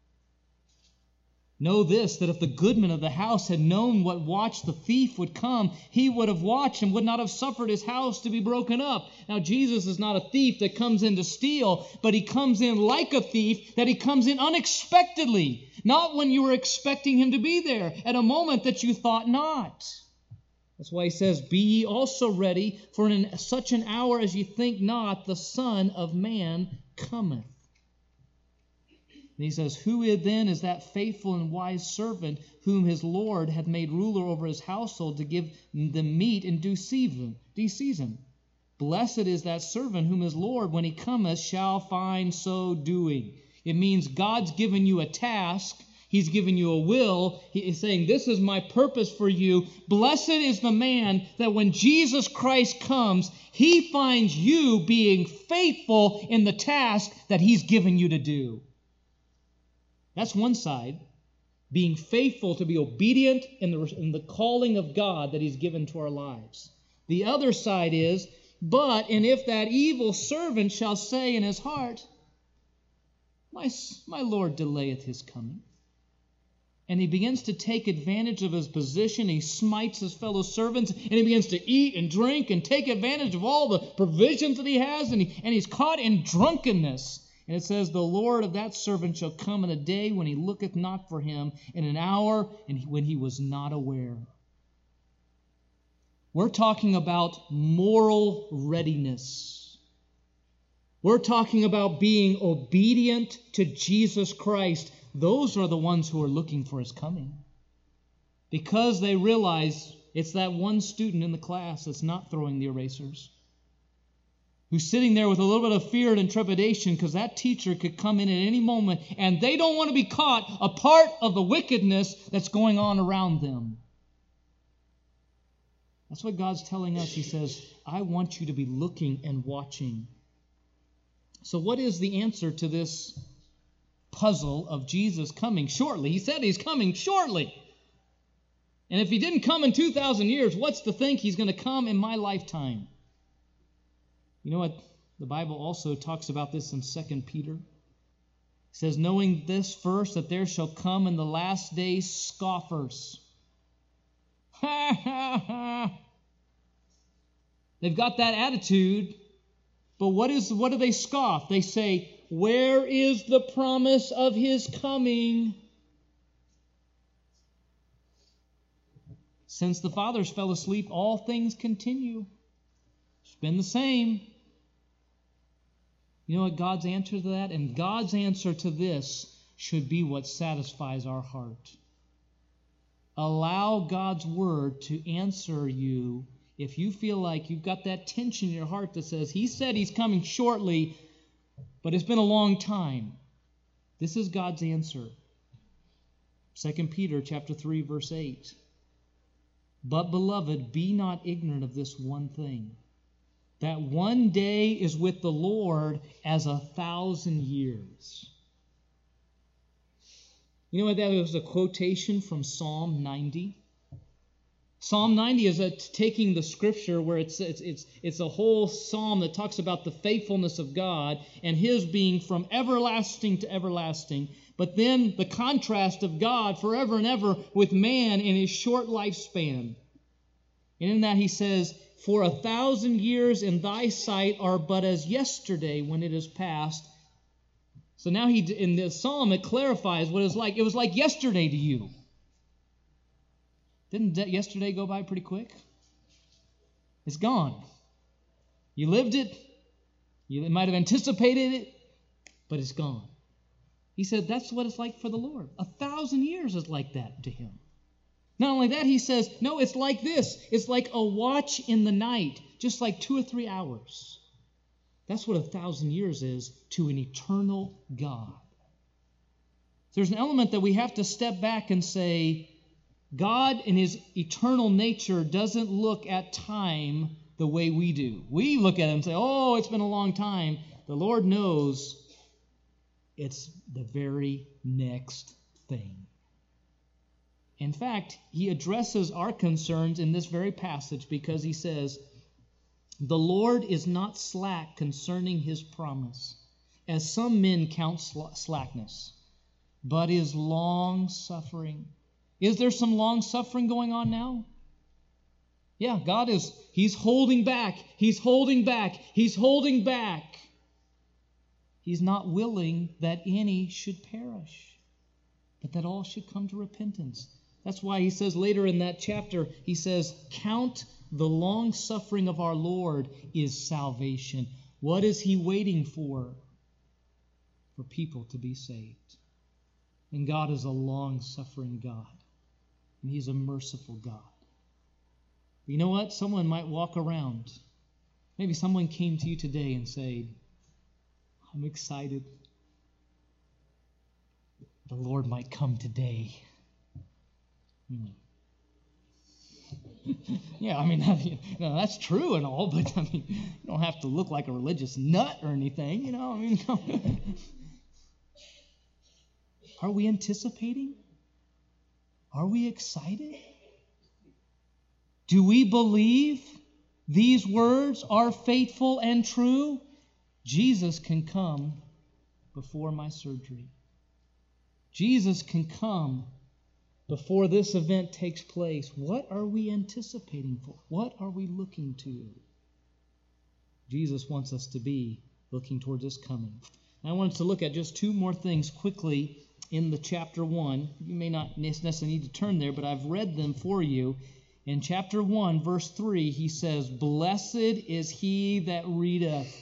Know this, that if the goodman of the house had known what watch the thief would come, he would have watched and would not have suffered his house to be broken up. Now, Jesus is not a thief that comes in to steal, but he comes in like a thief, that he comes in unexpectedly, not when you were expecting him to be there, at a moment that you thought not. That's why he says, be ye also ready, for in such an hour as ye think not, the Son of Man cometh. And he says, who then is that faithful and wise servant whom his Lord hath made ruler over his household to give them meat in due season? Due season? Blessed is that servant whom his Lord, when he cometh, shall find so doing. It means God's given you a task. He's given you a will. He is saying, this is my purpose for you. Blessed is the man that when Jesus Christ comes, he finds you being faithful in the task that he's given you to do. That's one side, being faithful to be obedient in the, in the calling of God that he's given to our lives. The other side is, but, and if that evil servant shall say in his heart, my, my Lord delayeth his coming, and he begins to take advantage of his position, he smites his fellow servants, and he begins to eat and drink and take advantage of all the provisions that he has, and, he, and he's caught in drunkenness. And it says, the Lord of that servant shall come in a day when he looketh not for him, in an hour and when he was not aware. We're talking about moral readiness. We're talking about being obedient to Jesus Christ. Those are the ones who are looking for his coming, because they realize it's that one student in the class that's not throwing the erasers, who's sitting there with a little bit of fear and trepidation because that teacher could come in at any moment, and they don't want to be caught a part of the wickedness that's going on around them. That's what God's telling us. He says, I want you to be looking and watching. So what is the answer to this puzzle of Jesus coming shortly? He said he's coming shortly. And if he didn't come in two thousand years, what's to think he's going to come in my lifetime? You know what? The Bible also talks about this in Second Peter. It says, knowing this first, that there shall come in the last days scoffers. Ha, ha, ha. They've got that attitude, but what is what do they scoff? They say, where is the promise of his coming? Since the fathers fell asleep, all things continue. It's been the same. You know what God's answer to that? And God's answer to this should be what satisfies our heart. Allow God's word to answer you if you feel like you've got that tension in your heart that says, he said he's coming shortly, but it's been a long time. This is God's answer. Second Peter chapter three, verse eight. But, beloved, be not ignorant of this one thing, that one day is with the Lord as a thousand years. You know what? That was a quotation from Psalm ninety. Psalm ninety is a, taking the scripture where it's, it's it's it's a whole psalm that talks about the faithfulness of God and His being from everlasting to everlasting, but then the contrast of God forever and ever with man in His short lifespan. And in that He says, "For a thousand years in thy sight are but as yesterday when it is past." So now he in the psalm it clarifies what it's like. It was like yesterday to you. Didn't that yesterday go by pretty quick? It's gone. You lived it. You might have anticipated it, but it's gone. He said that's what it's like for the Lord. A thousand years is like that to Him. Not only that, He says, no, it's like this. It's like a watch in the night, just like two or three hours. That's what a thousand years is to an eternal God. There's an element that we have to step back and say, God in His eternal nature doesn't look at time the way we do. We look at it and say, oh, it's been a long time. The Lord knows it's the very next thing. In fact, He addresses our concerns in this very passage because He says, "The Lord is not slack concerning His promise, as some men count slackness, but is long-suffering." Is there some long-suffering going on now? Yeah, God is, He's holding back. He's holding back. He's holding back. He's not willing that any should perish, but that all should come to repentance. That's why He says later in that chapter, He says, "Count the long-suffering of our Lord is salvation." What is He waiting for? For people to be saved. And God is a long-suffering God. And He's a merciful God. But you know what? Someone might walk around. Maybe someone came to you today and said, "I'm excited. The Lord might come today." Hmm. Yeah, I mean, you know, that's true and all, but I mean, you don't have to look like a religious nut or anything, you know. I mean, no. Are we anticipating? Are we excited? Do we believe these words are faithful and true? Jesus can come before my surgery. Jesus can come before this event takes place. What are we anticipating for? What are we looking to? Jesus wants us to be looking towards His coming. I want us to look at just two more things quickly in the chapter one. You may not necessarily need to turn there, but I've read them for you. In chapter one, verse three, He says, "Blessed is he that readeth."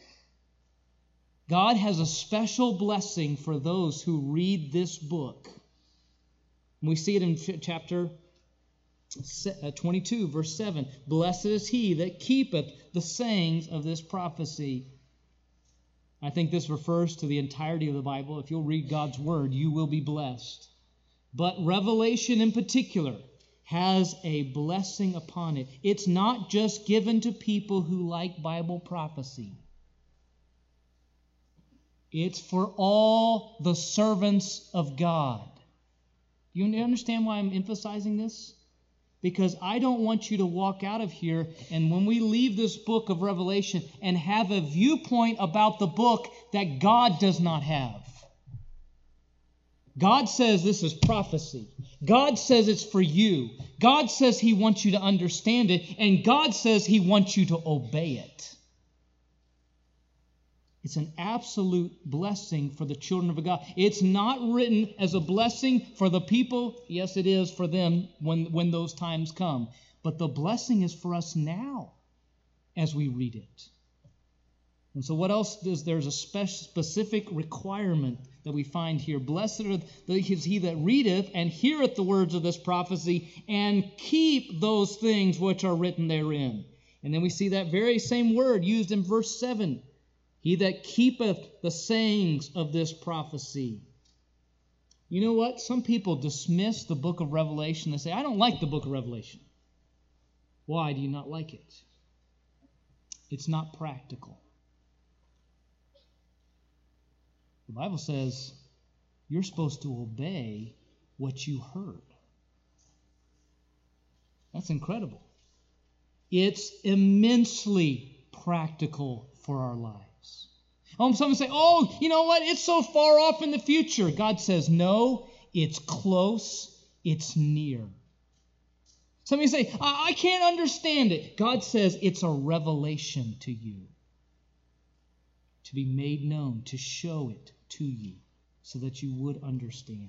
God has a special blessing for those who read this book. We see it in chapter twenty-two, verse seven. "Blessed is he that keepeth the sayings of this prophecy." I think this refers to the entirety of the Bible. If you'll read God's Word, you will be blessed. But Revelation in particular has a blessing upon it. It's not just given to people who like Bible prophecy. It's for all the servants of God. Do you understand why I'm emphasizing this? Because I don't want you to walk out of here and when we leave this book of Revelation and have a viewpoint about the book that God does not have. God says this is prophecy. God says it's for you. God says He wants you to understand it. And God says He wants you to obey it. It's an absolute blessing for the children of God. It's not written as a blessing for the people. Yes, it is for them when, when those times come. But the blessing is for us now as we read it. And so what else is there's a special, specific requirement that we find here. Blessed is he that readeth and heareth the words of this prophecy and keep those things which are written therein. And then we see that very same word used in verse seven. He that keepeth the sayings of this prophecy. You know what? Some people dismiss the book of Revelation. They say, I don't like the book of Revelation. Why do you not like it? It's not practical. The Bible says you're supposed to obey what you heard. That's incredible. It's immensely practical for our lives. Oh, some say, oh, you know what? It's so far off in the future. God says, no, it's close. It's near. Somebody say, I, I can't understand it. God says it's a revelation to you, to be made known, to show it to you so that you would understand.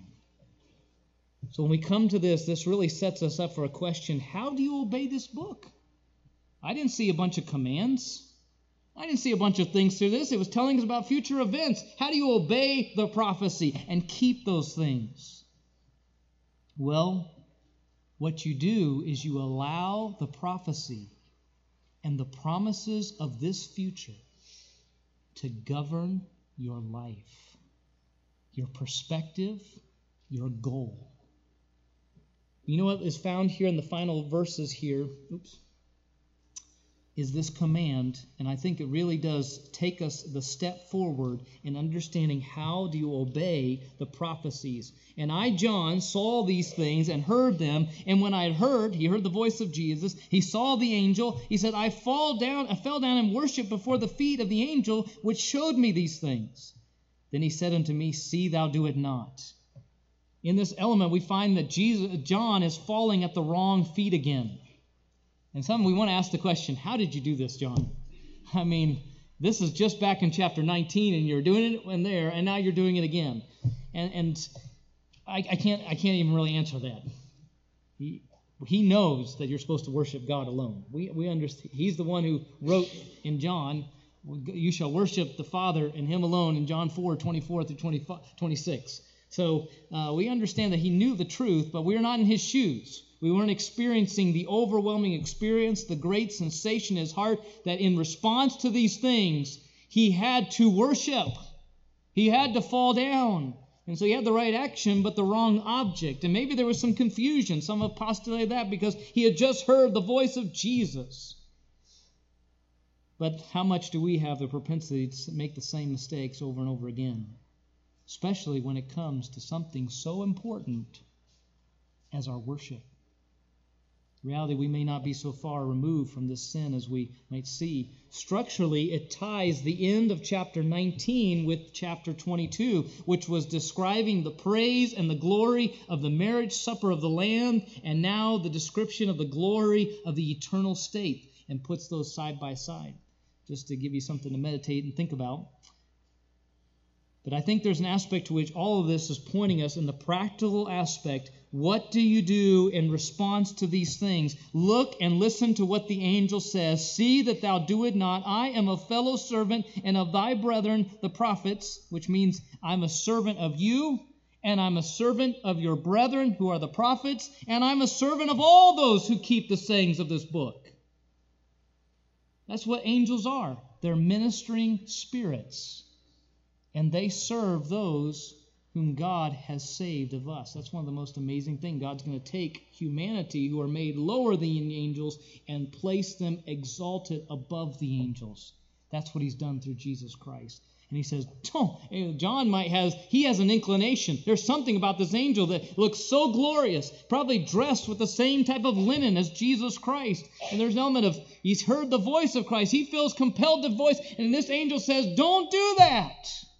So when we come to this, this really sets us up for a question. How do you obey this book? I didn't see a bunch of commands. I didn't see a bunch of things through this. It was telling us about future events. How do you obey the prophecy and keep those things? Well, what you do is you allow the prophecy and the promises of this future to govern your life, your perspective, your goal. You know what is found here in the final verses here? Oops. Is this command, and I think it really does take us the step forward in understanding how do you obey the prophecies. And I, John, saw these things and heard them, and when I had heard, he heard the voice of Jesus, he saw the angel, he said, I fall down, I fell down and worshiped before the feet of the angel which showed me these things. Then he said unto me, see thou do it not. In this element, we find that Jesus, John is falling at the wrong feet again. And some we want to ask the question, how did you do this, John? I mean, this is just back in chapter nineteen, and you're doing it in there, and now you're doing it again. And and I, I can't I can't even really answer that. He he knows that you're supposed to worship God alone. We we understand. He's the one who wrote in John, you shall worship the Father and Him alone in John four, twenty-four through twenty-six. So uh, we understand that he knew the truth, but we're not in his shoes. We weren't experiencing the overwhelming experience, the great sensation in his heart that in response to these things, he had to worship. He had to fall down. And so he had the right action, but the wrong object. And maybe there was some confusion. Some have postulated that because he had just heard the voice of Jesus. But how much do we have the propensity to make the same mistakes over and over again? Especially when it comes to something so important as our worship. In reality, we may not be so far removed from this sin as we might see. Structurally, it ties the end of chapter nineteen with chapter twenty-two, which was describing the praise and the glory of the marriage supper of the Lamb, and now the description of the glory of the eternal state, and puts those side by side, just to give you something to meditate and think about. But I think there's an aspect to which all of this is pointing us in the practical aspect. What do you do in response to these things? Look and listen to what the angel says. See that thou do it not. I am a fellow servant and of thy brethren, the prophets, which means I'm a servant of you, and I'm a servant of your brethren who are the prophets, and I'm a servant of all those who keep the sayings of this book. That's what angels are. They're ministering spirits. And they serve those whom God has saved of us. That's one of the most amazing things. God's going to take humanity who are made lower than the angels and place them exalted above the angels. That's what he's done through Jesus Christ. And he says, oh, John might has, he has an inclination. There's something about this angel that looks so glorious, probably dressed with the same type of linen as Jesus Christ. And there's an element of, he's heard the voice of Christ. He feels compelled to voice. And this angel says, don't do that.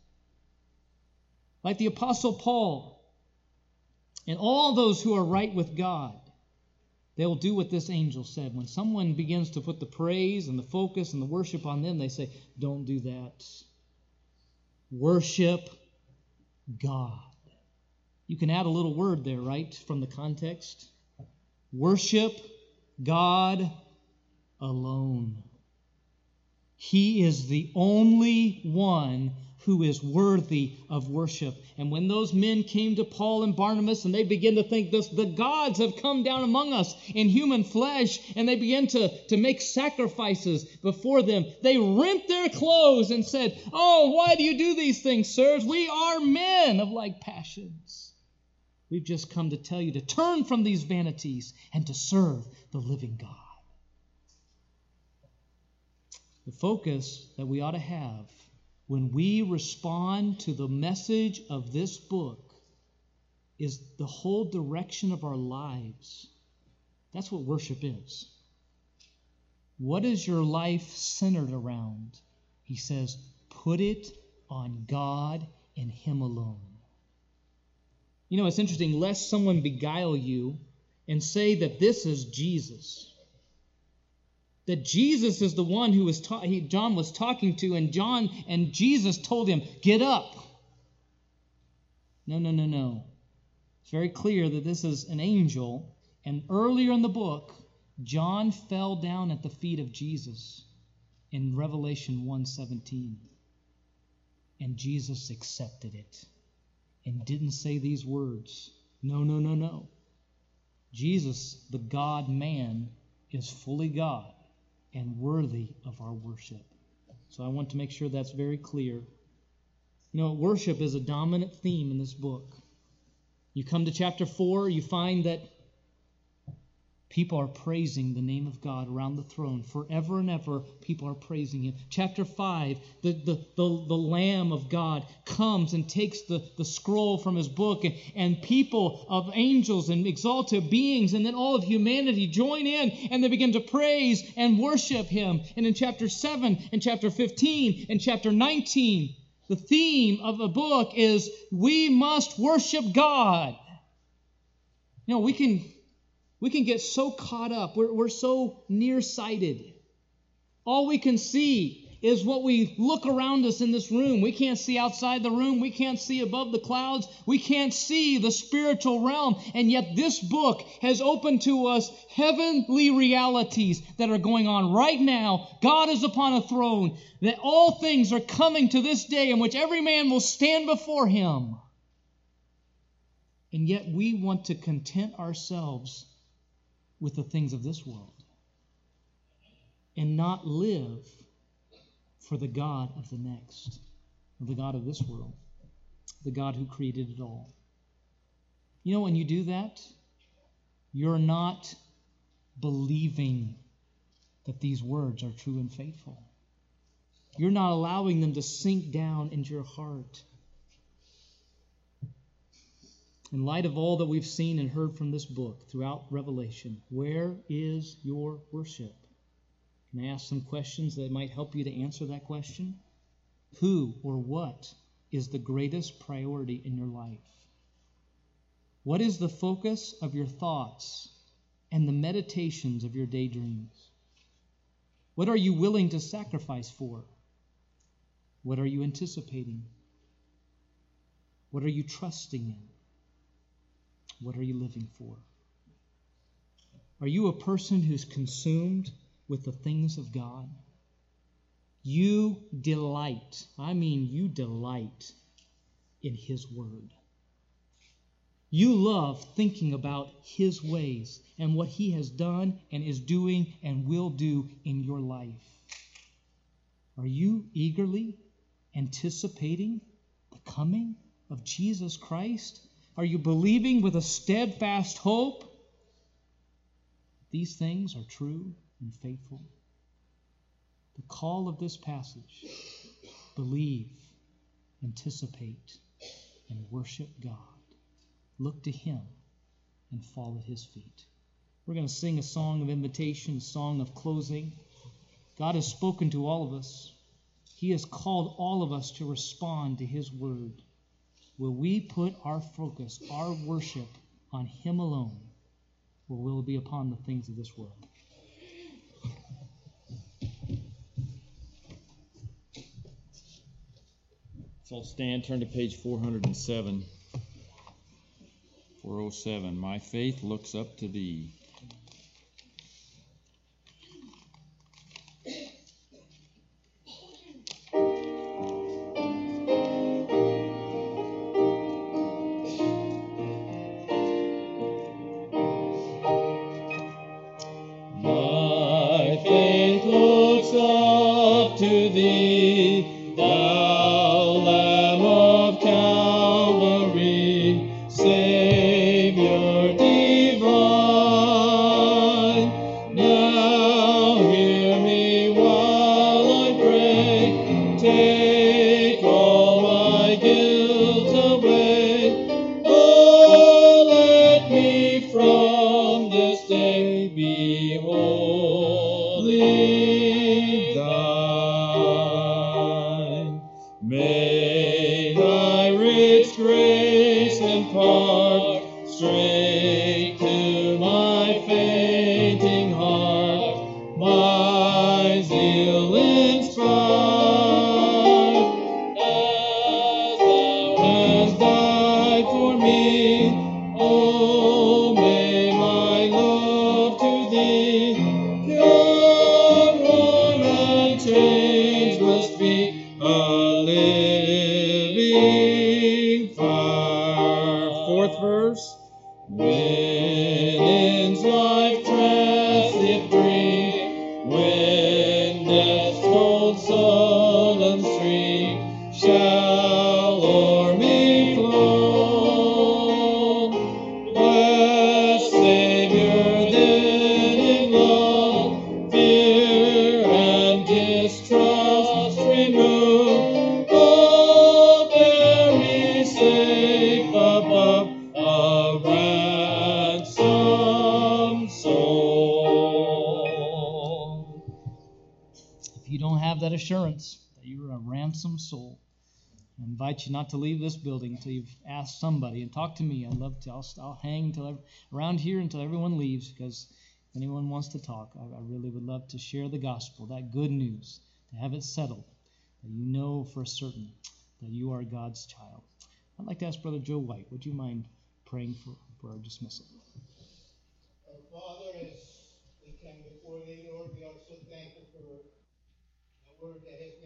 Like the Apostle Paul and all those who are right with God, they will do what this angel said. When someone begins to put the praise and the focus and the worship on them, they say, don't do that. Worship God. You can add a little word there, right, from the context. Worship God alone. He is the only one who is worthy of worship. And when those men came to Paul and Barnabas and they began to think this, the gods have come down among us in human flesh, and they began to, to make sacrifices before them, they rent their clothes and said, oh, why do you do these things, sirs? We are men of like passions. We've just come to tell you to turn from these vanities and to serve the living God. The focus that we ought to have when we respond to the message of this book is the whole direction of our lives. That's what worship is. What is your life centered around? He says, put it on God and Him alone. You know, it's interesting, lest someone beguile you and say that this is Jesus. That Jesus is the one who was ta- he, John was talking to, and John and Jesus told him, get up. No, no, no, no. It's very clear that this is an angel. And earlier in the book, John fell down at the feet of Jesus in Revelation one seventeen. And Jesus accepted it and didn't say these words. No, no, no, no. Jesus, the God-man, is fully God and worthy of our worship. So I want to make sure that's very clear. You know, worship is a dominant theme in this book. You come to chapter four, you find that people are praising the name of God around the throne. Forever and ever, people are praising Him. Chapter five, the, the, the, the Lamb of God comes and takes the, the scroll from His book, and, and people of angels and exalted beings, and then all of humanity join in, and they begin to praise and worship Him. And in chapter seven, and chapter fifteen, and chapter nineteen, the theme of the book is, we must worship God. You know, we can... We can get so caught up. We're, we're so nearsighted. All we can see is what we look around us in this room. We can't see outside the room. We can't see above the clouds. We can't see the spiritual realm. And yet this book has opened to us heavenly realities that are going on right now. God is upon a throne. That all things are coming to this day in which every man will stand before Him. And yet we want to content ourselves with the things of this world and not live for the God of the next, the God of this world, the God who created it all. You know, when you do that, you're not believing that these words are true and faithful. You're not allowing them to sink down into your heart. In light of all that we've seen and heard from this book throughout Revelation, where is your worship? Can I ask some questions that might help you to answer that question? Who or what is the greatest priority in your life? What is the focus of your thoughts and the meditations of your daydreams? What are you willing to sacrifice for? What are you anticipating? What are you trusting in? What are you living for? Are you a person who's consumed with the things of God? You delight, I mean you delight in His Word. You love thinking about His ways and what He has done and is doing and will do in your life. Are you eagerly anticipating the coming of Jesus Christ? Are you believing with a steadfast hope? These things are true and faithful. The call of this passage, believe, anticipate, and worship God. Look to Him and fall at His feet. We're going to sing a song of invitation, a song of closing. God has spoken to all of us. He has called all of us to respond to His word. Will we put our focus, our worship on Him alone, or will it be upon the things of this world?
So I'll stand, turn to page four hundred seven. four oh seven. My faith looks up to Thee. My faith looks up to Thee, Thou Lamb of Calvary, Savior divine. Now hear me while I pray, take all my guilt away. Oh, let me from this day lead thine. May thy rich grace impart strength to my fainting heart, my zeal inspire, as thou hast died for me. Oh, may my love to thee pure, warm, and changeless be, a living fire. Fourth verse. When ends life transient dream, when death's cold sullen stream shall o'er me flow, blessed Savior, then in love, fear and distrust remove. Oh, bear me safe above a ransomed soul.
If you don't have that assurance that you're a ransomed soul, I invite you not to leave this building until you've asked somebody, and talk to me. I'd love to. I'll, I'll hang until around here until everyone leaves, because if anyone wants to talk, I, I really would love to share the gospel, that good news, to have it settled, that you know for certain that you are God's child. I'd like to ask Brother Joe White, would you mind praying for, for our dismissal?
Our Father, as we come before thee, Lord, we are so thankful for the word that has been